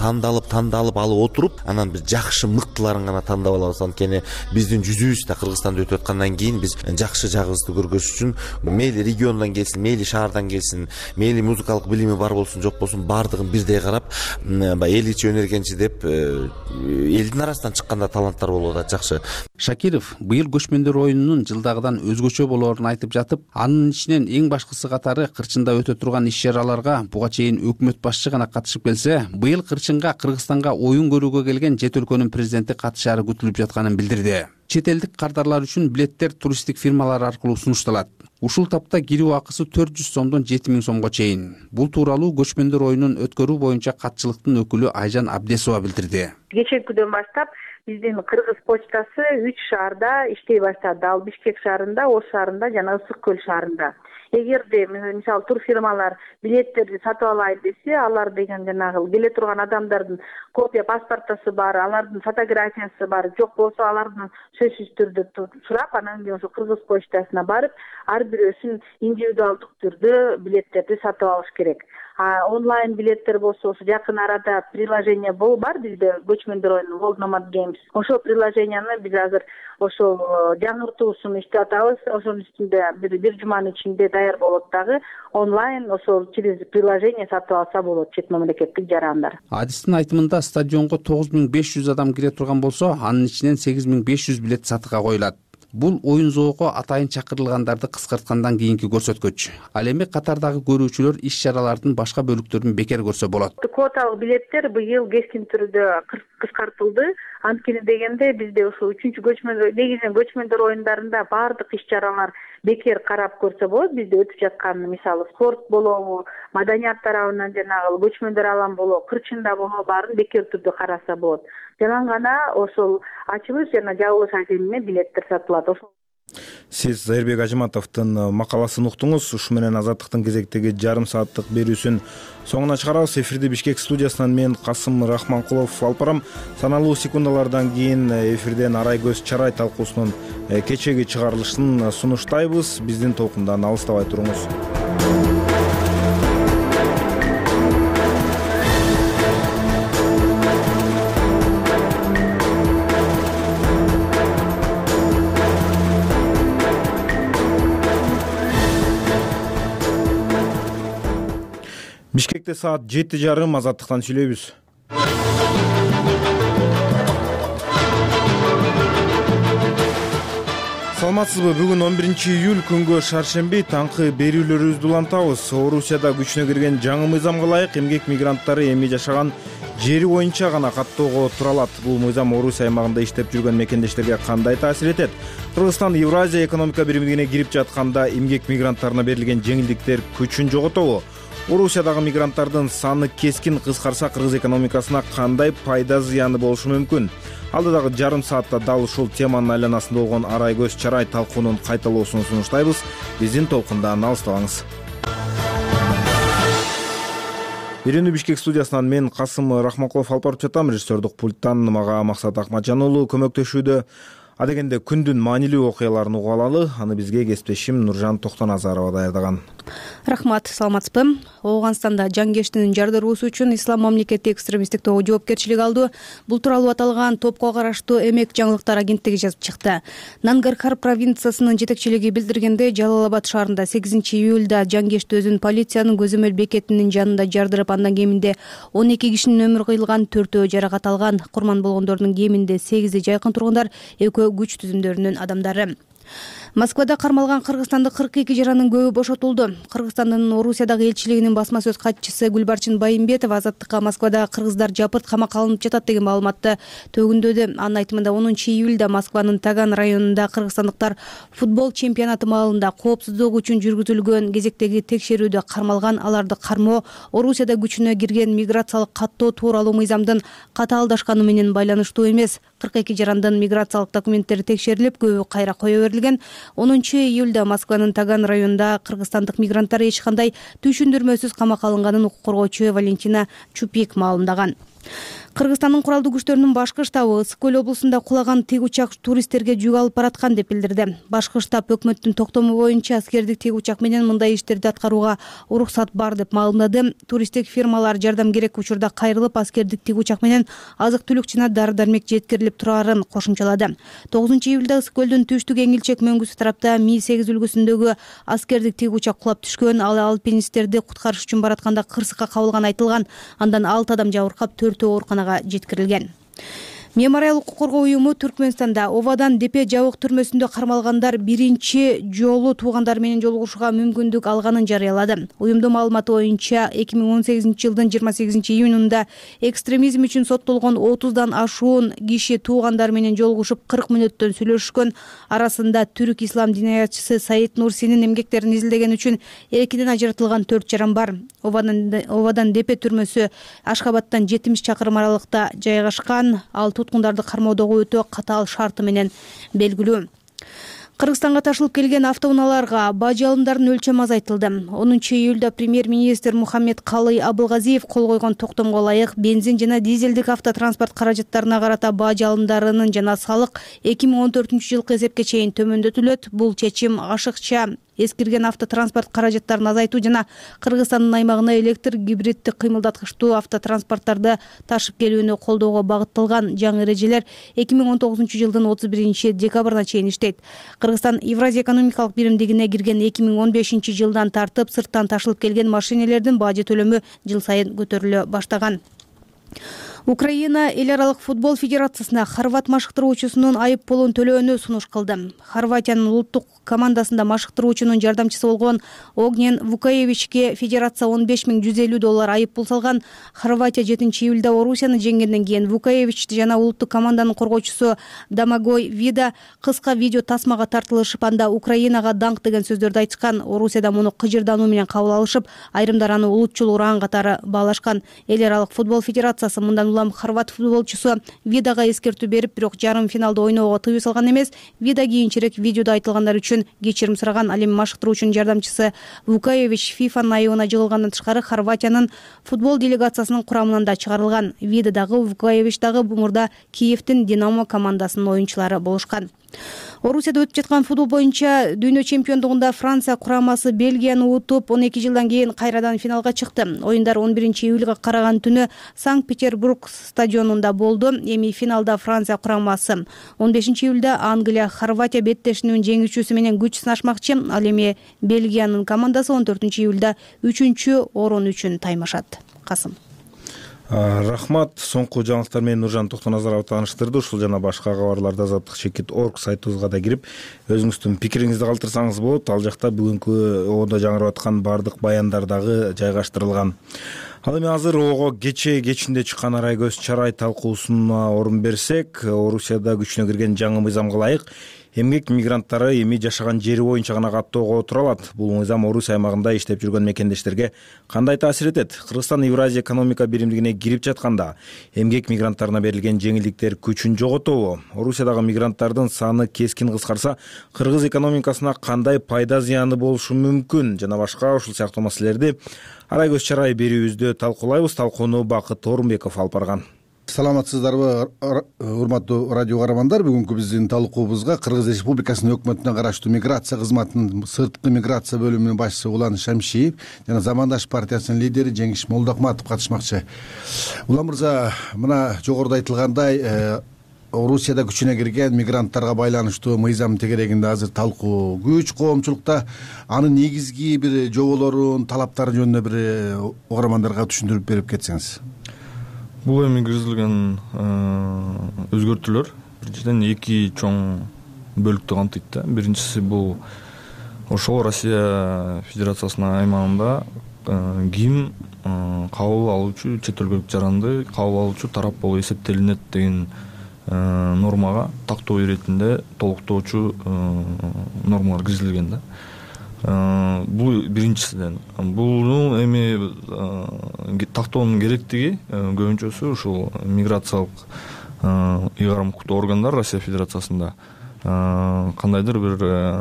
алып отуруп, анан бир жакшы мыктыларын гана тандап алабыз. Анткени биздин жүзүбүз да Кыргызстанда өтүп аткандан кийин биз жакшы жагыбызды көргөзүш үчүн мейли региондон келсин, мейли шаардан келсин, мейли музыкалык билими бар болсун, жок болсун, баардыгын бирдей карап, эл ичи өнөргенчи деп элдин арасынан чыкканда таланттар болуп атат жакшы. Шакиров быйыл көчмөндөр оюнунун жылдагыдан өзгөчө болоорун айтып жатып, анын ичинен эң башкысы катары кырчында өтө турган иш-чараларга буга чейин өкмөт башчы гана катышып келсе, быйыл кырчынга Кыргызстанга оюн көрүүгө келген жет өлкөнүн президенти катышаары күтүлүп жатканын билдирди. Чет элдик кардарлар үчүн билеттер туристтик фирмалар аркылуу сунушталат. Ушул тапта кирүү акысы 400 сомдон 7000 сомго чейин. Бул тууралуу көчмөндөр оюнун өткөрүү боюнча катчылыктын өкүлү Айжан Абдесова билдирди. Кечээ күндөн баштап биздин Кыргыз почтасы 3 шаарда иштей баштады. Ал Бишкек шаарында, Ош шаарында жана Ысык көл шаарында. Эгерде мисалы турфирмалар билеттерди сатып алайын десе, алар деген жанагы келе турган адамдардын копия паспортасы бар, алардын фотографиясы бар, жок болсо алардын сөзсүз түрдө сурап, анан кийин ошо Кыргыз почтасына барып, ар бирөөсүн индивидуалдык түрдө билеттерди сатып алыш керек. Онлайн билеттер болсо ошо жакын арада приложение бар бизде көчмөндөр оюну World Nomad Games. Ошол приложенияны биз азыр ошол жаңыртуусун иштеп атабыз. Ошонун үстүндө бир жуманын ичинде даяр болот дагы. Онлайн ошол через приложение сатып алса болот чет мамлекеттик жарандар. Адистин айтымында стадионго 9500 адам кире турган болсо, анын ичинен 8500 билет сатыкка коюлат. Бул оюн зоого атайын чакырылгандарды кыскарткандан кийинки көрсөткүч. Ал эми катардагы көрүүчүлөр иш-чаралардын башка бөлүктөрүн бекер көрсө болот. Квоталык билеттер быйыл кескин түрдө кыскартылды. Анткени дегенде бизде ушул 3-көчмөндөр негизинен көчмөндөр оюндарында баардык иш-чаралар бекер карап көрсө болот. Бизде өтүп жаткан мисалы спорт болобу, маданият тарабынан жанагы көчмөндөр алам болобу, кырчында болобу баарын бекер түрдө караса болот. Жана гана ошол ачылыш жана жабылыш активине билеттер сатылат. Сиз Зайырбек Ажыматовдун макаласын уктуңуз. Ушу менен Азаттыктын кезектеги жарым сааттык берүүсүн соңуна чыгарабыз. Эфирди Бишкек студиясынан мен Касым Рахманкулов алып барам. Саналуу секундалардан кийин эфирден Арай көз чарай талкуусунун кечеги чыгарылышын сунуштайбыз. Биздин толкундан алыстабай туруңуз. Бишкекте саат 7:30. Азаттыктан сүйлөйбүз. Саламатсызбы? Бүгүн 11-июль күнгө шаршемби таңкы берүүлөрүбүздү улантабыз. Орусияда күчүнө кирген жаңы мыйзамга ылайык эмгек мигранттары эми жашаган жери боюнча гана каттоого тура алат. Бул мыйзам Орусия аймагында иштеп жүргөн мекендештерге кандай таасир этет? Кыргызстан Евразия экономика биримдигине кирип жатканда эмгек мигранттарына берилген жеңилдиктер күчүн жоготобу? Орусиядагы мигранттардын саны кескин кыскарса, кыргыз экономикасына кандай пайда зыяны болушу мүмкүн? Алдыдагы жарым саатта дал ушул теманын айланасында болгон Арай көз чарай талкуунун кайталоосун сунуштайбыз. Биздин толкундан алыстабаңыз. Берүүнү Бишкек студиясынан мен Касым Рахманкулов алып барып жатам. Режиссердук пульттан мага Максат Ахматжан уулу көмөктөшүүдө. Адегенде күндүн маанилүү окуяларын угуп алалы. Аны бизге кесиптешим Нуржан Токтоназарова даярдаган. Рахмат, саламатсызбы? Ооганстанда жангештинин жардыруусу үчүн Ислам мамлекети экстремисттик тобу жоопкерчилик алды. Бул тууралуу аталган топко караштуу Эмек жаңылыктар агенттиги жазып чыкты. Нангархар провинциясынын жетекчилиги билдиргенде, Жалал-Абад шаарында 8-июлда жангешти өзүн полициянын көзөмөл бекетинин жанында жардырып, андан кеминде 12 кишинин өмүрү кыйылган, 4-өө жаракат алган. Курман болгондордун кеминде 8-и жайкын тургундар, 2-өө күч түзүмдөрүнүн адамдары. Москвада кармалган кыргызстандык 42 жаранын көбү бошотулду. Кыргызстандын Орусиядагы элчилигинин басма сөз катчысы Гүлбарчын Байымбетова Азаттыкка Москвада кыргыздар жапырт камакка алынып жатат деген маалыматты төгүндөдү. Анын айтымында 10-июлда Москванын Таган районунда кыргызстандыктар футбол чемпионаты маалында коопсуздук үчүн жүргүзүлгөн кезектеги текшерүүдө кармалган. Аларды кармоо Орусияда күчүнө кирген миграциялык каттоо тууралуу мыйзамдын катаалдашканы менен байланыштуу эмес. 42 жарандын миграциялык документтери текшерилип, көбү кайра кое берилген. 10-июлда Москванын Таган районунда кыргызстандык мигранттар эч кандай түшүндүрмөсүз камакка алынганын укук коргоочу Валентина Чупик маалымдаган. Кыргызстандын куралдуу күчтөрүнүн башкы штабы Ысык көл облусунда кулаган тик учак туристтерге жүк алып бараткан деп билдирди. Башкы штаб өкмөттүн токтому боюнча аскердик тик учак менен мындай иштерди аткарууга уруксат бар деп маалымдады. Туристтик фирмалар жардам керек учурда кайрылып, аскердик тик учак менен азык-түлүк жана дары-дармек жеткирилип турарын кошумчалады. 9-июлда Ысык көлдүн түштүк эңилчек мөңгүсү тарапта Ми-8 үлгүсүндөгү аскердик тик учак кулап түшкөн. Ал алпинисттерди куткарыш үчүн баратканда кырсыкка кабылган айтылган. Андан 6 адам жабыркап, 4-өө ооруканага жеткирилген. Мемориал укук коргоо уюму Түркмөнстанда Овадан Депе жабык түрмөсүндө кармалгандар биринчи жолу туугандар менен жолугушууга мүмкүндүк алганын жарыялады. Уюмдун маалыматы боюнча 2018-жылдын 28-июнунда экстремизм үчүн соттолгон 30дан ашуун киши туугандар менен жолугушуп 40 мүнөттөн сүйлөшкөн. Арасында түрк ислам динаятчысы Саид Нурсинин эмгектерин изилдеген үчүн эркинен ажыратылган 4 жаран бар. Овадан Депе түрмөсү Ашхабадтан 70 чакырым аралыкта жайгашкан. Ал туткундарды кармоодогу өтө катаал шарты менен белгилүү. Кыргызстанга ташылып келген автоунааларга баж алымдарын өлчөмү азайтылды. 10-июлда премьер-министр Мухаммед Калый Абылгазиев кол койгон токтомго ылайык бензин жана дизелдик автотранспорт каражаттарына карата баж алымдарынын жана салык 2014-жылкы эсепке чейин төмөндөтүлөт. Бул чечим ашыкча эскирген автотранспорт каражаттарын азайтуу жана Кыргызстандын аймагына электр гибриддик кыймылдаткычтуу автотранспорттарды ташып келүүнү колдоого багытталган. Жаңы эрежелер 2019-жылдын 31-декабрына чейин иштейт. Кыргызстан Евразия экономикалык биримдигине кирген 2015-жылдан тартып сырттан ташылып келген машинелердин бажы төлөмү жыл сайын көтөрүлө баштаган. Украина эл аралык футбол федерациясына хорват машыктыруучусунун айып пулун төлөөнү сунуш кылды. Хорватиянын улуттук командасында машыктыруучунун жардамчысы болгон Огнен Вукаевичке федерация $15,150 айып пул салган. Хорватия 7-июлда Орусияны жеңгенден кийин Вукаевич жана улуттук команданын коргоочусу Домагой Вида кыска видео тасмага тартылышып, анда Украинага даңк деген сөздөрдү айтышкан. Орусияда муну кыжырдануу менен кабыл алышып, айрымдар аны улутчул уран катары баалашкан. Эл аралык футбол федерациясы мындан улам хорват футболчусу Видага эскертүү берип, бирок жарым финалда ойноого тыюу салган эмес. Вида кийинчерээк видеодо айтылгандар үчүн кечирим сураган. Ал эми машыктыруучунун жардамчысы Вукаевич ФИФАнын айыбына жыгылгандан тышкары Хорватиянын футбол делегациясынын курамынан да чыгарылган. Вида дагы Вукаевич дагы мурда Киевдин Динамо командасынын оюнчулары болушкан. Орусияда өтүп жаткан футбол боюнча дүйнө чемпиондугунда Франция курамасы Бельгияны утуп, 12 жылдан кийин кайрадан финалга чыкты. Оюндар 11-июлга караган түнү Санкт-Петербург стадионунда болду. Эми финалда Франция курамасы 15-июлда Англия Хорватия беттешүүнүн жеңүүчүсү менен күч сынашмакчы. Ал эми Бельгиянын командасы 14-июлда 3-орун үчүн таймашат. Касым. Рахмат. Соңку жаңылыктар менен Нуржан Токтоназаров тааныштырды. Ушул жана башка кабарларды Азаттык.org сайтыбызга да кирип, өзүңүздүн пикириңизди калтырсаңыз болот. Ал жакта бүгүнкү оодо жаңырып аткан бардык баяндар дагы жайгаштырылган. Ал эми азыр ого кечинде чыккан арай көз чарай талкуусуна орун берсек, Орусияда күчүнө кирген жаңы мыйзамга ылайык эмгек мигранттары эми жашаган жери боюнча гана каттоого отура алат. Бул мыйзам Орусия аймагында иштеп жүргөн мекендештерге кандай таасир этет? Кыргызстан Евразия экономика биримдигине кирип жатканда эмгек мигранттарына берилген жеңилдиктер күчүн жоготобу? Орусиядагы мигранттардын саны кескин кыскарса, кыргыз экономикасына кандай пайда зыяны болушу мүмкүн? Жана башка ушул сыяктуу маселелерди арай көз чарай берүүбүздө талкуулайбыз. Талкууну Бакыт Орунбеков алып барган. Саламатсыздарбы, урматтуу радио каармандар. Бүгүнкү биздин талкуубузга Кыргыз Республикасынын өкмөтүнө караштуу миграция кызматынын сырткы миграция бөлүмүнүн башчысы Улан Шамшиев жана Замандаш партиясынын лидери Жеңиш Молдокматов катышмакчы. Улан мырза, мына жогоруда айтылгандай, Орусияда күчүнө кирген мигранттарга байланыштуу мыйзам тегерегинде азыр талкуу күч, коомчулукта анын негизги бир жоболорун, талаптарын жөнүндө бир угармандарга түшүндүрүп берип кетсеңиз. Бул эми киргизилген өзгөртүүлөр биринчиден эки чоң бөлүктү камтыйт да. Биринчиси бул ошол Россия Федерациясынын аймагында ким кабыл алуучу чет өлкөлүк жаранды кабыл алуучу тарап болуп эсептелинет деген нормага тактоо иретинде толуктоочу нормалар киргизилген да. Бул биринчиsidен. Бул эми тактоонун керектиги көбүнчөсү ушул миграциялык ыйгарым укуктуу органдар Россия Федерациясында кандайдыр бир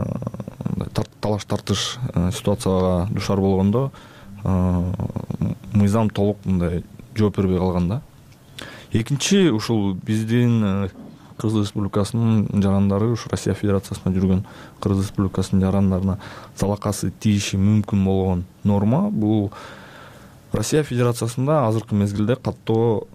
талаш тартыш ситуацияга душар болгондо мыйзам толук мындай жооп бербей калган да. Экинчи, ушул биздин Кыргыз Республикасынын жарандары ушу Россия Федерациясында жүргөн Кыргыз Республикасынын жарандарына залакасы тийиши мүмкүн болгон норма. Бул Россия Федерациясында азыркы мезгилде каттоо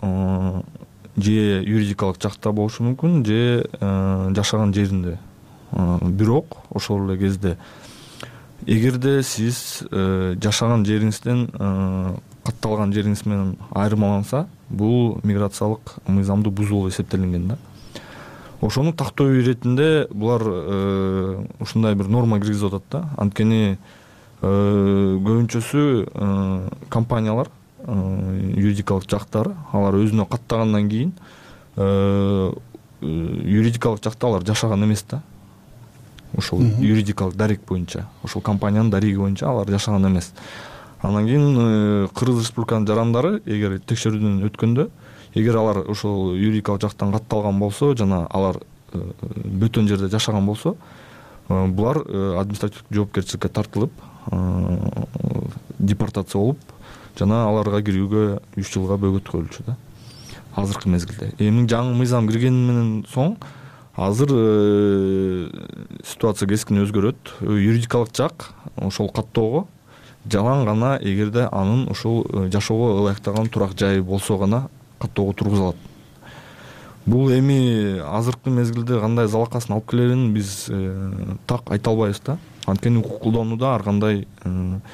же юридикалык жакта болушу мүмкүн, же жашаган жеринде. Бирок ошол эле кезде эгерде сиз жашаган жериңизден катталган жериңиз менен айырмаланса, бул миграциялык мыйзамды бузуу болуп эсептелинген да. Ошону тактоо иретинде булар ушундай бир норма киргизип атат да. Анткени көбүнчөсү компаниялар, юридикалык жактары, алар өзүнө каттагандан кийин юридикалык жакта алар жашаган эмес да. Ошол юридикалык дарек боюнча, ошол компаниянын дареги боюнча алар жашаган эмес. Андан кийин Кыргыз Республикасынын жарандары эгер текшерүүдөн өткөндө, эгер алар ошол юридикалык жактан катталган болсо жана алар бөтөн жерде жашаган болсо, булар административдик жоопкерчиликке тартылып, депортация болуп, жана аларга кирүүгө 3 жылга бөгөт коюлчу да. Азыркы мезгилде. Эми жаңы мыйзам киргени менен соң азыр ситуация кескин өзгөрөт. Юридикалык жак ошол каттоого жалаң гана эгерде анын ушул жашоого ылайыктаган турак жайы болсо гана каттоого тургузулат. Бул эми азыркы мезгилде кандай залакасын алып келерин биз так айта албайбыз да. Анткени укук колдонууда ар кандай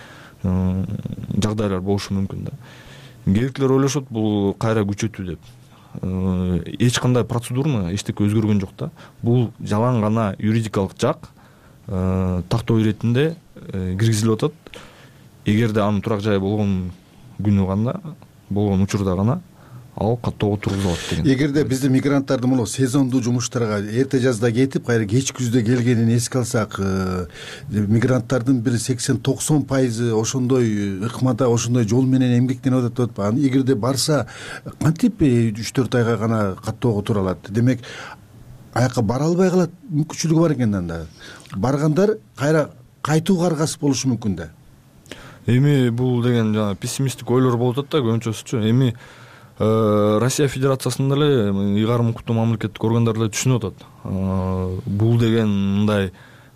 жагдайлар болушу мүмкүн да. Керектилер ойлошот бул кайра күчөтүү деп. эч кандай процедураны эчтеке өзгөргөн жок да. Бул жалаң гана юридикалык жак тактоо иретинде киргизилип атат. Эгерде анын турак жайы болгон күнү гана, болгон учурда гана ал каттоого тургузулат деген. Эгерде биздин мигранттардын могу сезондуу жумуштарга эрте жазда кетип, кайра кеч күздө келгенин эске алсак, мигранттардын бир 80-90% ошондой ыкмада, ошондой жол менен эмгектенип атат. Эгерде барса, кантип 3-4 айга гана каттоого тура алат? Демек, аяка бара албай калат мүмкүнчүлүгү бар экен анда. Баргандар кайра кайтуу каргасы болушу мүмкүн да. Эми бул деген жана пессимисттик ойлор болуп атат да көбүнчөсүчү. Эми Россия Федерациясында эле ыйгарым укуктуу мамлекеттик органдар эле түшүнүп атат. Бул деген мындай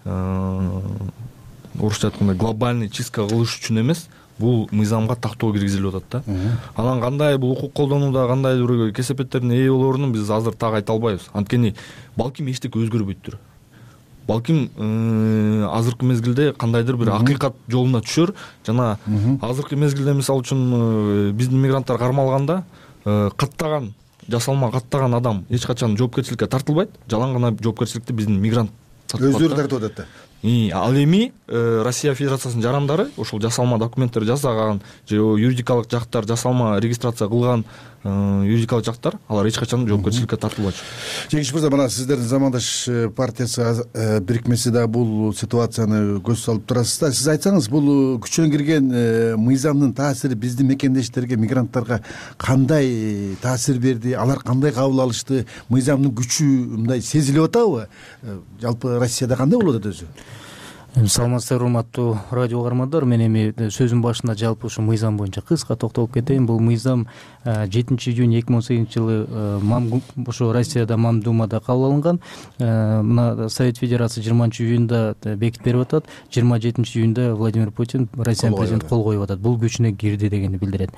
орусча айтканда глобальный чистка кылыш үчүн эмес, бул мыйзамга тактоо киргизилип атат да. Анан кандай бул укук колдонууда кандайдыр кесепеттердин ээ болоорун биз азыр так айта албайбыз. Анткени балким эчтеке өзгөрбөйттүр. Балким азыркы мезгилде кандайдыр бир акыйкат жолуна түшөр жана азыркы мезгилде мисалы үчүн биздин мигранттар кармалганда каттаган, жасалма каттаган адам эч качан жоопкерчиликке тартылбайт. Жалаң гана жоопкерчиликти биздин мигрант өздөрү тартып атат да. Ал эми Россия Федерациясынын жарандары ошол жасалма документтер жасаган же юридикалык жактар жасалма регистрация кылган юридикалык жактар алар эч качан жоопкерчиликке тартылбайт. Жеңиш мырза, мына сиздердин замандаш партиясы бирикмеси да бул ситуацияны көз салып турасыз да. Сиз айтсаңыз, бул күчүнө кирген мыйзамдын таасири биздин мекендештерге, мигранттарга кандай таасир берди? Алар кандай кабыл алышты? Мыйзамдын күчү мындай сезилип атабы? Жалпы Россияда кандай болуп атат өзү? Саламатсыздар, урматтуу радио угармандар. Мен эми сөзүм башында жалпы ушу мыйзам боюнча кыска токтолуп кетейин. Бул мыйзам 7-июнь 2018 жылы ошо Россияда Мамдумада кабыл алынган. Мына Совет Федерациясы 20-июнда бекитип берип атат. 27-июнда Владимир Путин, Россиянын президенти, кол коюп атат. Бул күчүнө кирди дегенди билдирет.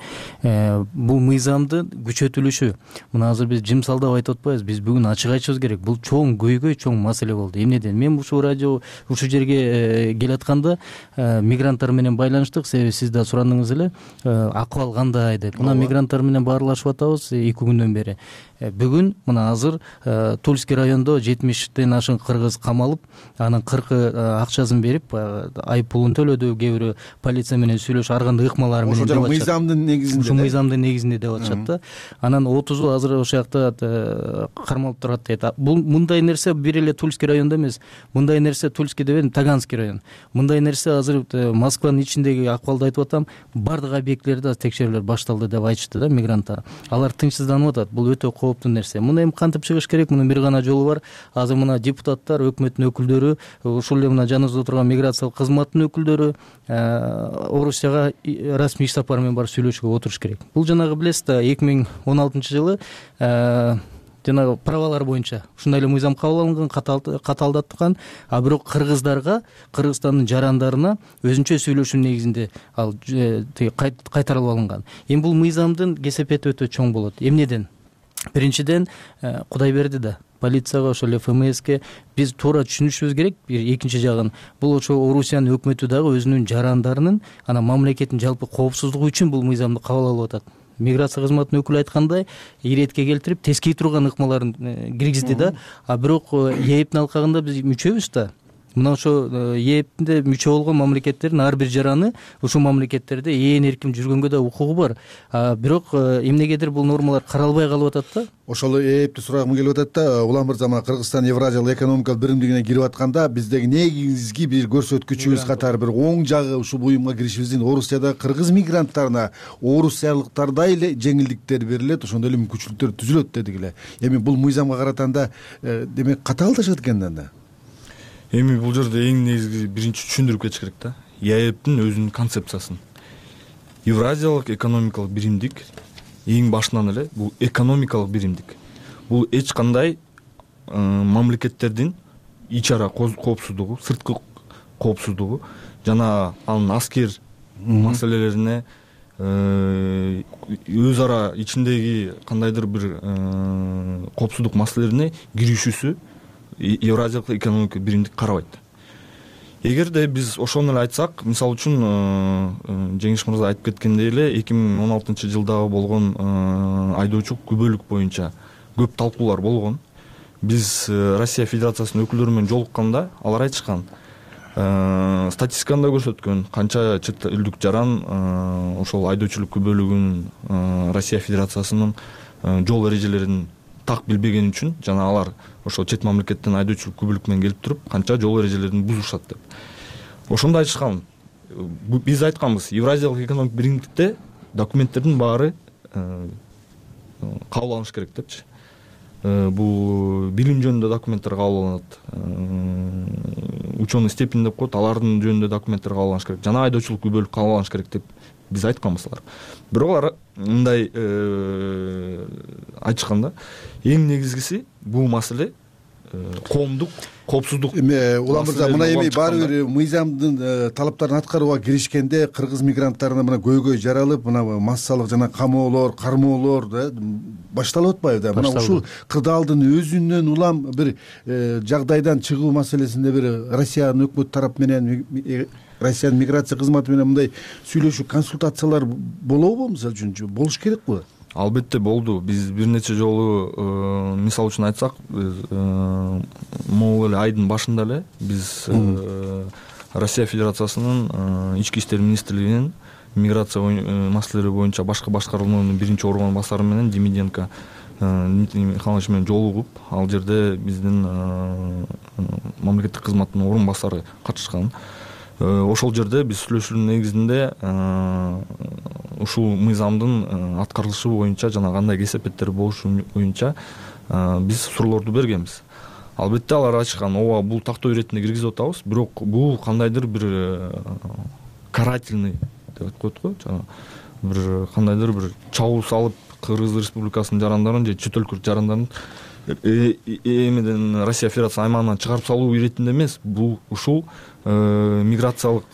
Бул мыйзамдын күчөтүлүшү, мына азыр биз жымсалдап айтып атпайбыз. Биз бүгүн ачык айтышыбыз керек. Бул чоң көйгөй, чоң маселе болду. Эмнеден мен ушу радио ушул жерге келатканда мигранттар менен байланыштык, себеби сиз да сурандыңыз эле, акыбал кандай деп. Мына мигранттар менен баарлашып атабыз 2 күндөн бери. Бүгүн мына азыр Тульский райондо 70ден ашык кыргыз камалып, анын 40 акчасын берип, айып пулун төлөдү. Кээ бирөө полиция менен сүйлөшүп, ар кандай ыкмалар менен деп атышат. Ошо мыйзамдын негизинде. Ошо мыйзамдын негизинде деп атышат да. Анан 30 азыр ошол жакта кармалып турат дейт. Бул мындай нерсе бир эле Тульский райондо эмес. Мындай нерсе Тульский деп Таганский район. Мындай нерсе азыр Москванын ичиндеги акыбалды айтып атам. Бардык объектлерде текшерүүлөр башталды деп айтышты да мигранттар. Алар тынчсызданып атат. Бул өтө кооптуу нерсе. Муну эми кантип чыгыш керек? Мунун бир гана жолу бар. Азыр мына депутаттар, өкмөттүн өкүлдөрү, ушул эле мына жаныбызда турган миграциялык кызматтын өкүлдөрү Орусияга расмий иш сапар менен барып сүйлөшүүгө отуруш керек. Бул жанагы билесиз да, 2016 жылы жанагы правалар боюнча ушундай эле мыйзам кабыл алынган, катаалдаткан, а бирок кыргыздарга, Кыргызстандын жарандарына өзүнчө сүйлөшүү негизинде ал кайтарылып алынган. Эми бул мыйзамдын кесепети өтө чоң болот. Эмнеден? Биринчиден, Кудай берди да, полицияга, ошол эле ФМСке биз туура түшүнүшүбүз керек. Экинчи жагын, бул ошо Орусиянын өкмөтү дагы өзүнүн жарандарынын, анан мамлекеттин жалпы коопсуздугу үчүн бул мыйзамды кабыл алып атат. Миграция кызматынын өкүлү айткандай, иретке келтирип, тескей турган ыкмаларын киргизди да. А бирок ЕЭПтин алкагында биз мүчөбүз да. Мына ошо ЕЭПтинде мүчө болгон мамлекеттердин ар бир жараны ушул мамлекеттерде ээн эркин жүргөнгө да укугу бар. Бирок эмнегедир бул нормалар каралбай калып атат да. Ошол ЕЭПти сурагым келип атат да. Улам мырза, мына Кыргызстан Евразиялык экономикалык биримдигине кирип атканда биздеги негизги бир көрсөткүчүбүз катары бир оң жагы ушул буюмга киришибиздин Орусияда кыргыз мигранттарына орусиялыктардай эле жеңилдиктер берилет, ошондой эле мүмкүнчүлүктөр түзүлөт дедик эле. Эми бул мыйзамга каратанда демек катаалдашат экен да. Эми бул жерде эң негизги биринчи түшүндүрүп кетиш керек да. ЕЭПтин өзүнүн концепциясын. Евразиялык экономикалык биримдик эң башынан эле бул экономикалык биримдик. Бул эч кандай мамлекеттердин ич ара коопсуздугу, сырткы коопсуздугу жана анын аскер маселелерине, өз ара ичиндеги кандайдыр бир коопсуздук маселелерине киришүүсү Евразиялык экономикалык биримдик карабайт. эгерде биз ошону эле айтсак, мисалы үчүн Жеңиш мырза айтып кеткендей эле 2016-жылдагы болгон айдоочулук күбөлүк боюнча көп талкуулар болгон. Биз Россия Федерациясынын өкүлдөрү менен жолукканда алар айтышкан, статистиканы да көрсөткөн, канча чет элдик жаран ошол айдоочулук күбөлүгүн Россия Федерациясынын жол эрежелерин так билбегени үчүн жана алар ошол чет мамлекеттен айдоочулук күбөлүк менен келип туруп канча жол эрежелерин бузушат деп. Ошондо айтышкан, биз айтканбыз, Евразиялык экономикалык биримдикте документтердин баары кабыл алыныш керек депчи. Бул билим жөнүндө документтер кабыл алынат, ученый степень деп коет, алардын жөнүндө документтер кабыл алыныш керек, жана айдоочулук күбөлүк кабыл алыныш керек деп биз айтканбыз алар. Бирок алар мындай айтышкан да, эң негизгиси бул маселе коомдук коопсуздук. Улан мырза, мына эми баары бир мыйзамдын талаптарын аткарууга киришкенде кыргыз мигранттарына мына көйгөй жаралып, мына массалык жана камоолор, кармоолор башталып атпайбы? Мына ушул кырдаалдын өзүнөн улам бир жагдайдан чыгуу маселесинде бир Россиянын өкмөт тарап менен, Россиянын миграция кызматы менен мындай сүйлөшүү, консультациялар болобу? Мисалы үчүн болуш керекпи? Албетте болду. Биз бир нече жолу, мисалы үчүн айтсак, могул эле айдын башында эле биз Россия Федерациясынын ички иштер министрлигинин миграция маселелери боюнча башкы башкарманын биринчи орун басары менен Демиденко Дмитрий Михайлович менен жолугуп, ал жерде биздин мамлекеттик кызматтын орун басары катышкан. Ошол жерде биз сүйлөшүүнүн негизинде ушул мыйзамдын аткарылышы боюнча жана кандай кесепеттер болушу боюнча биз суроолорду бергенбиз. Албетте алар айтышкан, ооба, бул тактоо иретине киргизип атабыз, бирок бул кандайдыр бир карательный деп коет го, жана бир кандайдыр бир чабуул салып Кыргыз Республикасынын жарандарын же чет өлкө жарандарын эмеден Россия Федерациясы аймагынан чыгарып салуу иретинде эмес, бул ушул миграциялык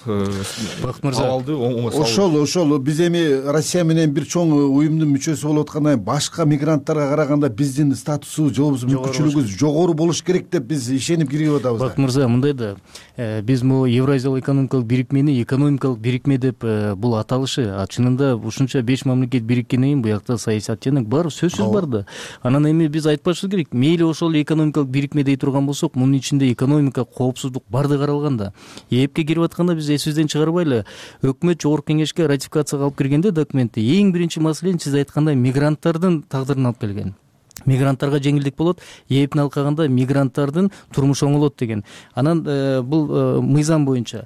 абалды ошол биз эми Россия менен бир чоң уюмдун мүчөсү болуп аткандан кийин башка мигранттарга караганда биздин статусу же болбосо мүмкүнчүлүгүбүз жогору болуш керек деп биз ишенип кирип атабыз. Бакыт мырза, мындай да, биз могу Евразиялык экономикалык бирикмени экономикалык бирикме деп бул аталышы, чынында ушунча 5 мамлекет бириккенден кийин буякта саясатчылык бар, сөзсүз бар да. Анан эми биз айтпашыбыз керек, мейли ошол экономикалык бирикме дей турган болсок, мунун ичинде экономика, коопсуздук баардыгы каралган да. Эпке кирип атканда биз эсибизден чыгарбайлы, өкмөт Жогорку Кеңешке ратификацияга алып киргенде документти эң биринчи маселени сиз айткандай мигранттардын тагдырын алып келген. Мигранттарга жеңилдик болот, эпин алкаганда мигранттардын турмушу оңолот деген. Анан бул мыйзам боюнча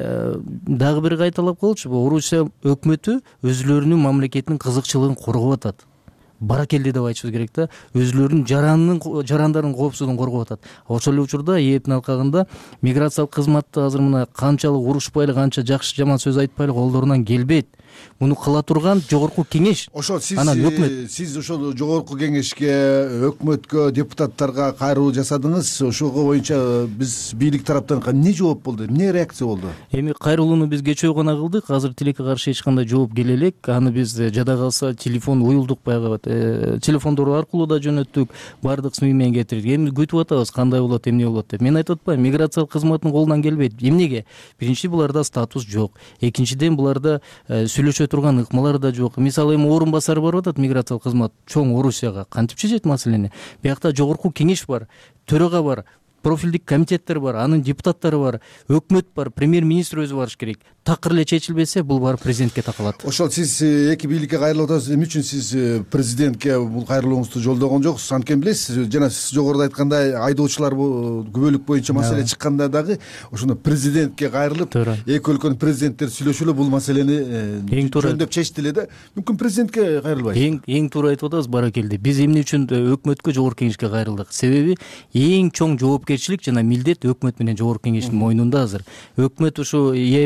дагы бир кайталап коелучу, Орусия өкмөтү өзүлөрүнүн мамлекетинин кызыкчылыгын коргоп атат. Баракелде деп айтышыбыз керек да, өзүлөрүнүн жарандарын коопсуздугун коргоп атат. Ошол эле учурда эпин алкагында миграциялык кызматты азыр мына канчалык урушпайлы, канча жакшы жаман сөз айтпайлы колдорунан келбейт. Муну кыла турган Жогорку Кеңеш. Ошол сиз ошол Жогорку Кеңешке, өкмөткө, депутаттарга кайрылуу жасадыңыз. Ошого боюнча биз бийлик тараптан эмне жооп болду, эмне реакция болду? Эми кайрылууну биз кечөө гана кылдык, азыр тилекке каршы эч кандай жооп келе элек. Аны биз жада калса телефон уюлдук, баягы телефондор аркылуу да жөнөттүк, баардык СМИ менен кетирдик. Эми күтүп атабыз, кандай болот, эмне болот деп. Мен айтып атпайм, миграциялык кызматтын колунан келбейт. Эмнеге? Биринчи, буларда статус жок. Экинчиден, буларда сүйлөшө турган ыкмалар да жок. Мисалы эми орун басары барып атат миграциялык кызмат чоң Орусияга. Кантип чечет маселени? Биякта Жогорку Кеңеш бар, төрага бар, профилдик комитеттер бар, анын депутаттары бар, өкмөт бар, премьер-министр өзү барыш керек. Такыр эле чечилбесе, бул барып президентке такалат. Ошол сиз эки бийликке кайрылып атасыз. Эмне үчүн сиз президентке бул кайрылууңузду жолдогон жоксуз? Анткени билесиз, жана сиз жогоруда айткандай айдоочулар күбөлүк боюнча маселе чыкканда дагы ошондо президентке кайрылып, эки өлкөнүн президенттери сүйлөшүп эле бул маселени жөндөп чечти эле да. Мүмкүн президентке кайрылбайбы? Эң туура айтып атабыз, баракелде. Биз эмне үчүн өкмөткө, Жогорку Кеңешке кайрылдык? Себеби эң чоң жоопкерчилик жана милдет өкмөт менен Жогорку Кеңештин мойнунда азыр. Өкмөт ушу эптин алкагында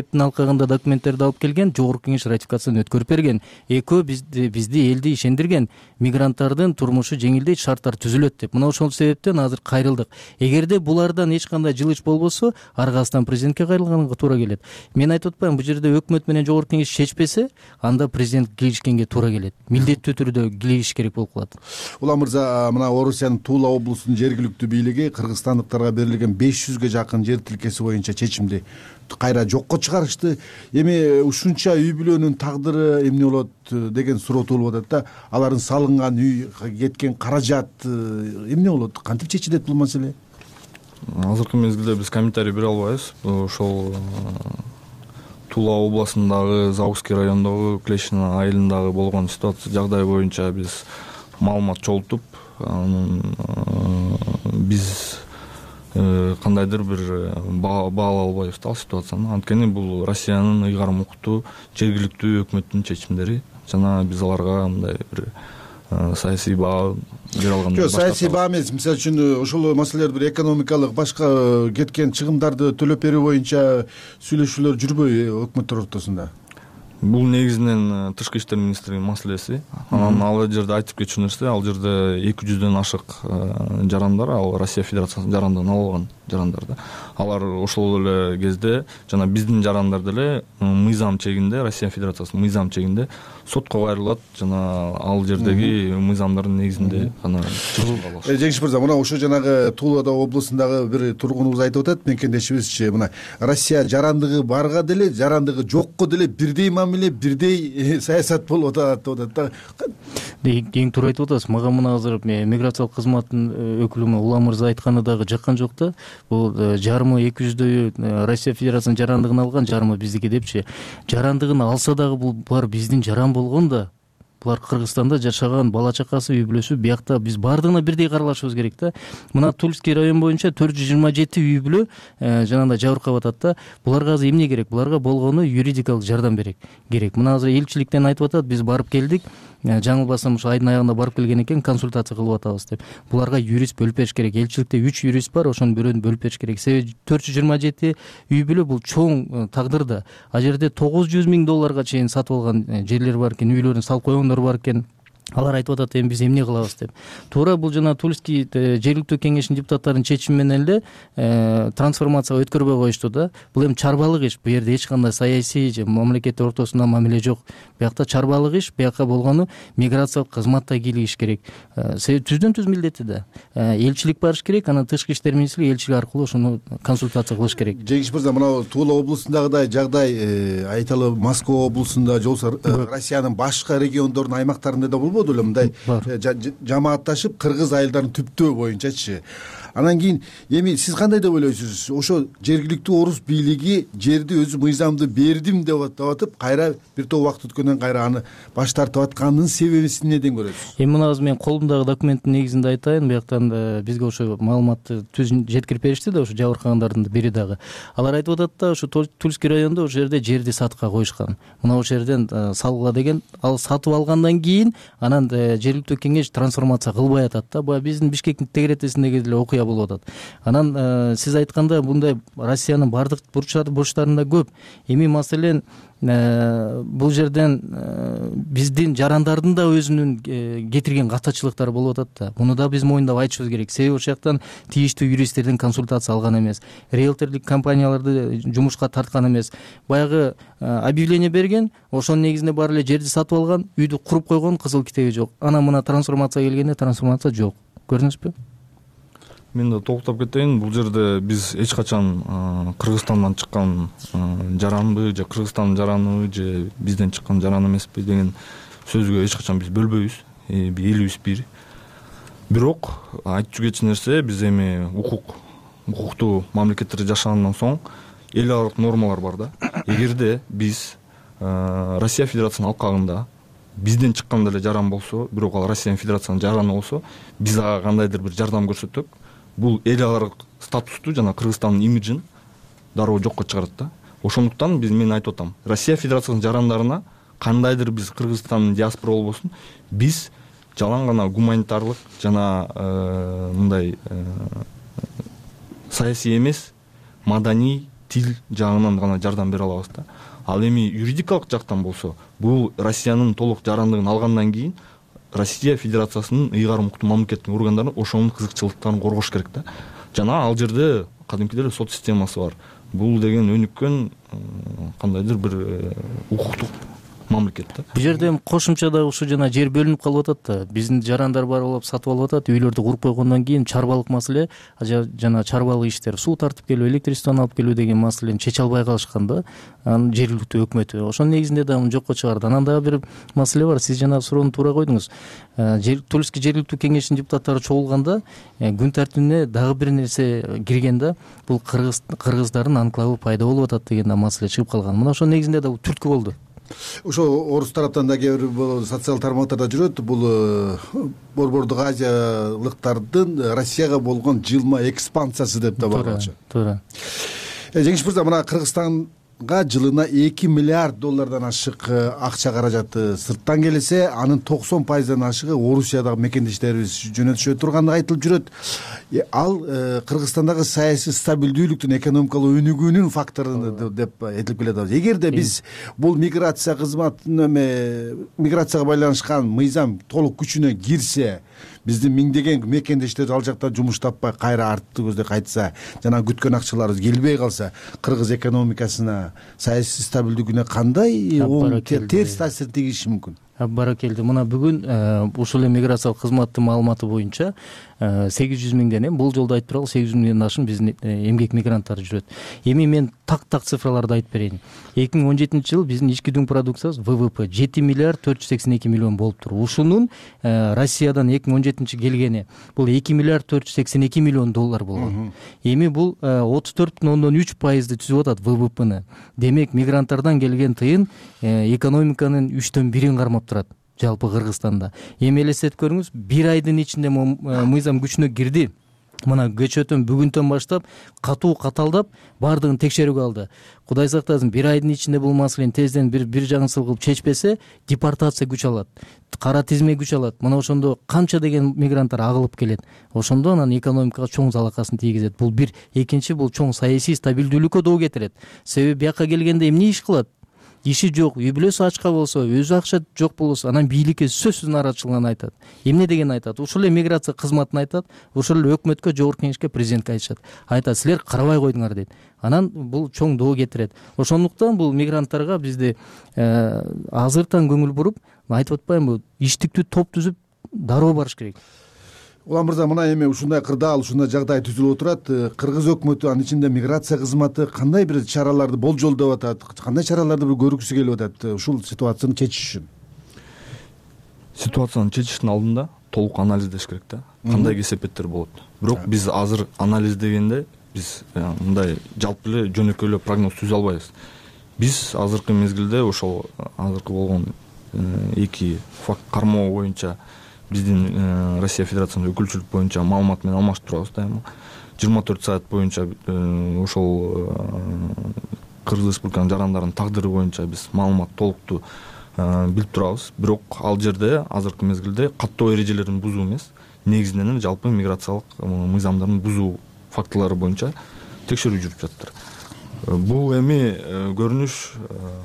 алдагында документтерди алып келген, жогорку кеңеш ратификациядан өткөрүп берген. Экөө бизди элди ишендирген, мигранттардын турмушу жеңилдейт, шарттар түзүлөт деп. Мына ошол себептен азыр кайрылдык. Эгерде булардан эч кандай жылыш болбосо, аргасынан президентке кайрылганга туура келет. Мен айтып атпаймынбы жерде өкмөт менен жогорку кеңеш чечпесе, анда президент килишкенге туура келет. Милдеттүү түрдө килишиш керек болуп калат. Улам мырза, мына Орусиянын Тула облусунун жергиликтүү бийлиги кыргызстандыктарга берилген 500ге жакын жер тилкеси боюнча чечимди кайра жокко чыгарышты. Эми ушунча үй бүлөнүн тагдыры эмне болот деген суроо туулуп атат да. Алардын салынган үй, кеткен каражат эмне болот? Кантип чечилет бул маселе? Азыркы мезгилде биз комментарий бере албайбыз. Ошол Тула областындагы Заузский райондогу Клещин айылындагы болгон ситуация жагдай боюнча биз маалымат чогултуп, биз кандайдыр бир баала албайбыз ал ситуацияны. Анткени бул Россиянын ыйгарым укуктуу жергиликтүү өкмөттүн чечимдери жана биз аларга мындай бир саясий баа бере алган. Жок, саясий баа эмес. Мисалы үчүн ошол маселелер бир экономикалык башка кеткен чыгымдарды төлөп берүү боюнча сүйлөшүүлөр жүрбөйбү өкмөттөр ортосунда? Бул негизинен тышкы иштер министринин маселеси. Анан ал жерде айтып кетчү нерсе, ал жерде 200дөн ашык жарандар, ал Россия Федерациясынын жарандыгын алып алган жарандар да. Алар ошол эле кезде жана биздин жарандар деле мыйзам чегинде, Россия Федерациясынын мыйзам чегинде сотко кайрылат жана ал жердеги мыйзамдардын негизинде гана чыгып алат. Жеңиш мырза, мына ошо жанагы Тулада облусундагы бир тургунубуз айтып атат, мекендешибизчи, мына Россия жарандыгы барга деле, жарандыгы жокко деле бирдей мамиле, бирдей саясат болуп атат деп атат да. Эң туура айтып атасыз. Мага мына азыр миграциялык кызматтын өкүлү Улам мырза айтканы дагы жаккан жок да. Бул жарымы 200дөйү Россия Федерациясынын жарандыгын алган, жарымы биздики депчи. Жарандыгын алса дагы булар биздин жаран болгон да. Булар Кыргызстанда жашаган, бала чакасы, үй бүлөсү, биякта биз бардыгына бирдей каралышыбыз керек да. Мына Тульский район боюнча 427 үй бүлө жанагындай жабыркап атат да. Буларга азыр эмне керек? Буларга болгону юридикалык жардам керек. Мына азыр элчиликтен айтып атат, биз барып келдик. Жаңылбасам ушу айдын аягында барып келген экен, консультация кылып атабыз деп. Буларга юрист бөлүп бериш керек. Элчиликте 3 юрист бар, ошонун бирөөнү бөлүп бериш керек. Себеби 427 үй бүлө бул чоң тагдыр да. А жерде $900 000 чейин сатып алган жерлер бар экен, үйлөрүн салып койгондор бар экен. Алар айтып атат, эми биз эмне кылабыз деп. Туура бул жана Тульский жергиликтүү кеңештин депутаттарынын чечими менен эле трансформация өткөрбөй коюшту да. Бул эми чарбалык иш. Бу жерде эч кандай саясий же мамлекет ортосунда мамиле жок. Биякта чарбалык иш, бияка болгону миграциялык кызматта кийлигиш керек. Себеби түздөн-түз милдети да. Элчилик барыш керек, анан тышкы иштер министрлиги элчилик аркылуу ошону консультация кылыш керек. Жеңиш мырза, мына Тула облусундагыдай жагдай айталы Москва облусунда же болбосо Россиянын башка региондордун аймактарында да болбоду эле мындай жамаатташып кыргыз айылдарын түптөө боюнчачы. Анан кийин эми сиз кандай деп ойлойсуз? Ошо жергиликтүү орус бийлиги жерди өзү мыйзамды бердим деп атып, кайра бир топ убакыт өткөндөн кайра аны баш тартып атканынын себебин эмнеден көрөсүз? Эми мына азыр мен колумдагы документтин негизинде айтайын, бияктан бизге ошо маалыматты түз жеткирип беришти да, ошо жабыркагандардын бири дагы. Алар айтып атат да, ошо Тульский райондо ошо жерде жерди сатыкка коюшкан. Мына ошол жерден салгыла деген, ал сатып алгандан кийин анан жергиликтүү кеңеш трансформация кылбай атат да. Бул биздин Бишкектин тегеретесиндеги эле окуя болуп атат. Анан сиз айткандай мындай Россиянын бардык бурчтарында көп. Эми маселен бул жерден биздин жарандардын да өзүнүн кетирген катачылыктары болуп атат да. Муну да биз моюндап айтышыбыз керек. Себеби ошол жактан тийиштүү юристтердин консультация алган эмес, риэлтордук компанияларды жумушка тарткан эмес. Баягы объявление берген, ошонун негизинде баары эле жерди сатып алган, үйдү куруп койгон, кызыл китеби жок. Анан мына трансформация келгенде трансформация жок. Көрдүңүзбү? Мен да толуктап кетейин. Бул жерде биз эч качан Кыргызстандан чыккан жаранбы же Кыргызстандын жараныбы же бизден чыккан жаран эмеспи деген сөзгө эч качан биз бөлбөйбүз. Элибиз бир. Бирок айтып жүргөн нерсе, биз эми укуктуу мамлекеттерде жашагандан соң эл аралык нормалар бар да. Эгерде биз Россия Федерациясынын алкагында бизден чыккан деле жаран болсо, бирок ал Россия Федерациясынын жараны болсо, биз ага кандайдыр бир жардам көрсөтсөк, бул эл аралык статусту жана Кыргызстандын имиджин дароо жокко чыгарат да. Ошондуктан мен айтып атам, Россия Федерациясынын жарандарына кандайдыр биз Кыргызстандын диаспора болбосун, биз жалаң гана гуманитарлык жана мындай саясий эмес, маданий, тил жагынан гана жардам бере алабыз да. ал эми юридикалык жактан болсо бул Россиянын толук жарандыгын алгандан кийин Россия Федерациясынын ыйгарым укуктуу мамлекеттик органдары ошонун кызыкчылыктарын коргош керек да. Жана ал жерде кадимкидей сот системасы бар. Бул деген өнүккөн кандайдыр бир укуктук мамлекет да. Бул жерде эми кошумча да ушу жана жер бөлүнүп калып атат да. Биздин жарандар барып алып сатып алып атат. Үйлөрдү куруп койгондон кийин чарбалык маселе жана чарбалык иштер, суу тартып келүү, электричествону алып келүү деген маселени чече албай калышкан да. Анын жергиликтүү өкмөтү. Ошонун негизинде да муну жокко чыгарды. Анан дагы бир маселе бар. Сиз жана суроону туура койдуңуз. Тульский жергиликтүү кеңештин депутаттары чогулганда күн тартибине дагы бир нерсе кирген да. Бул кыргыздардын анклавы пайда болуп атат деген маселе чыгып калган. Мына ошонун негизинде да түрткү болду. Ошо орус тараптан да кээ бир социалдык тармактарда жүрөт. Бул Борбордук Азиялыктардын Россияга болгон жылма экспансиясы деп да барчу. Туура. Жеңиш мырза, мына Кыргызстанга жылына $2 миллиард ашык акча каражаты сырттан келсе, анын 90% ашыгы Орусиядагы мекендештерибиз жөнөтүшө тургандыгы айтылып жүрөт. Ал Кыргызстандагы саясий стабилдүүлүктүн, экономикалык өнүгүүнүн фактору деп айтылып келет. Эгерде биз бул миграция кызматына миграцияга байланышкан мыйзам толук күчүнө кирсе, биздин миңдеген мекендештер ал жакта жумуш таппай кайра артты көздөй кайтса, жана күткөн акчаларыбыз келбей калса, кыргыз экономикасына, саясий стабилдүүлүгүнө кандай терс таасир тийиши мүмкүн? Баракелди. Мына бүгүн ушул эле миграциялык кызматтын маалыматы боюнча 800 миңден, бул жолдо айтып туралы 800 миңден ашын биздин эмгек мигранттары жүрөт. Эми мен так цифраларды айтып берейин. 2017 биздин ички дүң продукциябыз ВВП 7 миллиард 482 миллион болуптур. Ушунун Россиядан 2017 келгени бул 2 миллиард 482 миллион доллар болгон. Эми бул 34,3% түзүп атат ВВПны. Демек мигранттардан келген тыйын экономиканын 3/1 кармап турат жалпы Кыргызстанда. Эми элестетип көрүңүз, 1 айдын ичинде мыйзам күчүнө кирди. Мына көчөтөн бүгүнтөн баштап катуу каталдап бардыгын текшерүүгө алды. Кудай сактасын, 1 айдын ичинде бул маселени тезден бир жагын сылгып чечпесе, депортация күч алат, кара тизме күч алат. Мына ошондо канча деген мигранттар агылып келет. Ошондо анан экономикага чоң залакасын тийгизет. Бул бир, экинчи бул чоң саясий стабилдүүлүккө доо кетирет. Себеби бияка келгенде эмне иш кылат? Иши жок, үй бүлөсү ачка болсо, өзү акча жок болсо, анан бийликке сөзсүз нааразычылыгын айтат. Эмне деген айтат? Ушул эле миграция кызматын айтат, ушул эле өкмөткө, жогорку кеңешке, президентке айтышат. Айтат, силер карабай койдуңар дейт. Анан бул чоң доо кетирет. Ошондуктан бул мигранттарга бизде азыртан көңүл буруп, айтып атпаймынбы, иштиктүү топ түзүп дароо барыш керек. Улан мырза, мына эми ушундай кырдаал, ушундай жагдай түзүлүп отурат. Кыргыз өкмөтү, анын ичинде миграция кызматы кандай бир чараларды болжолдоп атат, кандай чараларды бир көргүсү келип атат ушул ситуацияны чечиш үчүн? Ситуацияны чечиштин алдында толук анализдеш керек да. Кандай кесепеттер болот. Бирок биз азыр анализдегенде биз мындай жалпы эле жөнөкөй эле прогноз түзө албайбыз. Биз азыркы мезгилде ошол азыркы болгон эки факт кармоо боюнча биздин Россия Федерациясынын өкүлчүлүк боюнча маалымат менен алмашып турабыз дайыма. 24 саат боюнча ошол Кыргыз Республикасынын жарандарынын тагдыры боюнча биз маалымат толуктуу билип турабыз. Бирок ал жерде азыркы мезгилде каттоо эрежелерин бузуу эмес, негизинен жалпы миграциялык мыйзамдарын бузуу фактылары боюнча текшерүү жүрүп жатыр. Бул эми көрүнүш,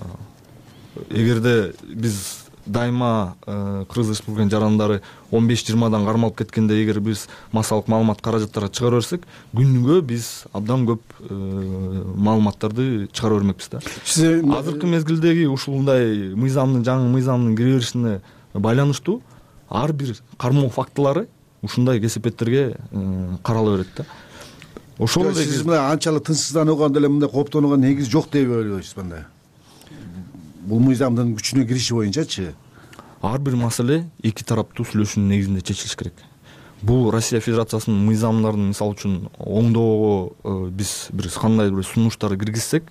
эгерде биз дайыма Кыргыз Республикасынын жарандары 15-20дан кармалып кеткенде, эгер биз массалык маалымат каражаттарга чыгара берсек, күнүгө биз абдан көп маалыматтарды чыгара бермекпиз да. Азыркы мезгилдеги ушундай мыйзамдын, жаңы мыйзамдын кире беришине байланыштуу ар бир кармоо фактылары ушундай кесепеттерге карала берет да. Ошол эле сиз мына анчалык тынчсызданууга деле мындай кооптонууга негиз жок деп ойлойсуз мында. Бул мыйзамдын күчүнө кириши боюнчачы ар бир маселе эки тараптуу сүйлөшүүнүн негизинде чечилиш керек. Бул Россия Федерациясынын мыйзамдарын мисалы үчүн оңдоого биз бир кандай бир сунуштар киргизсек,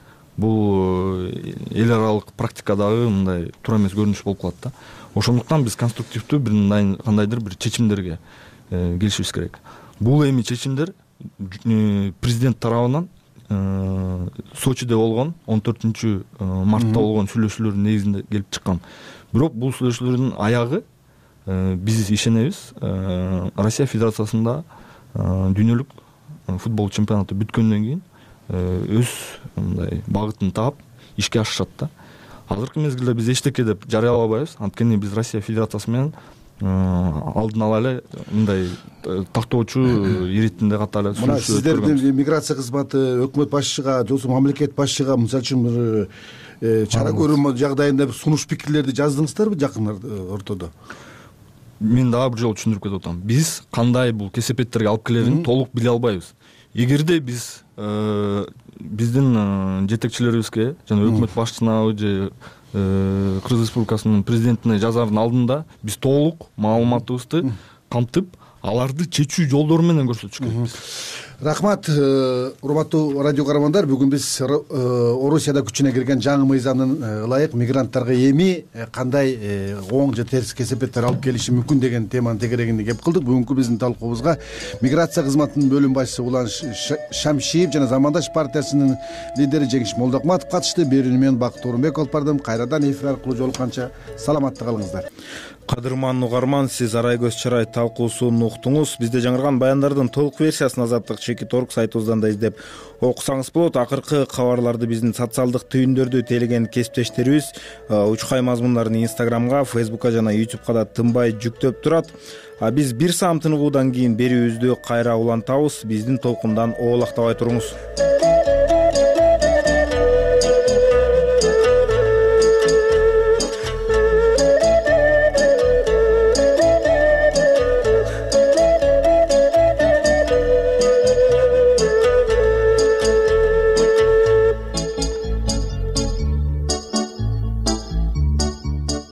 бул эл аралык практикадагы мындай туура эмес көрүнүш болуп калат да. Ошондуктан биз конструктивдүү бир кандайдыр бир чечимдерге келишибиз керек. Бул эми чечимдер президент тарабынан Сочиде болгон 14 мартта болгон сүйлөшүүлөрдүн негизинде келип чыккан. Бирок бул сүйлөшүүлөрдүн аягы биз ишенебиз, Россия Федерациясында дүйнөлүк футбол чемпионаты бүткөндөн кийин өз мындай багытын таап ишке ашышат да. Азыркы мезгилде биз эчтеке деп жарыялабайбыз, анткени биз Россия Федерациясы менен алдын ала эле мындай тактоочу иретинде катары мына сиздердин миграция кызматы өкмөт башчыга же болбосо мамлекет башчыга мисалы үчүн бир чара көрүү жагдайында бир сунуш пикирлерди жаздыңыздарбы жакын ортодо? Мен дагы бир жолу түшүндүрүп кетип атам. Биз кандай бул кесепеттерге алып келерин толук биле албайбыз. Эгерде биз биздин жетекчилерибизге жана өкмөт башчысына же Кыргыз Республикасынын президентине жазаардын алдында биз толук маалыматыбызды камтып, аларды чечүү жолдору менен көрсөтүш керекпиз. Рахмат, урматтуу радио каармандар. Бүгүн биз Орусияда күчүнө кирген жаңы мыйзамдын ылайык мигранттарга эми кандай оң же терс кесепеттер алып келиши мүмкүн деген теманын тегерегинде кеп кылдык. Бүгүнкү биздин талкуубузга миграция кызматынын бөлүм башчысы Улан Шамшиев жана Замандаш партиясынын лидери Жеңиш Молдокматов катышты. Берүүнү мен Бакыт Орунбек алып бардым. Кайрадан эфир аркылуу жолукканча саламатта калыңыздар. Кадырман угарман, сиз Арай көз чарай талкуусун уктуңуз. Бизде жаңырган баяндардын толук версиясын Азаттык Чекит.орг сайтыбыздан да издеп окусаңыз болот. Акыркы кабарларды биздин социалдык түйүндөрдү тейлеген кесиптештерибиз учкай мазмундарын Instagramга, Facebookка жана YouTubeга да тынбай жүктөп турат. Биз бир саам тыныгуудан кийин берүүбүздү кайра улантабыз. Биздин толкундан оолактабай туруңуз.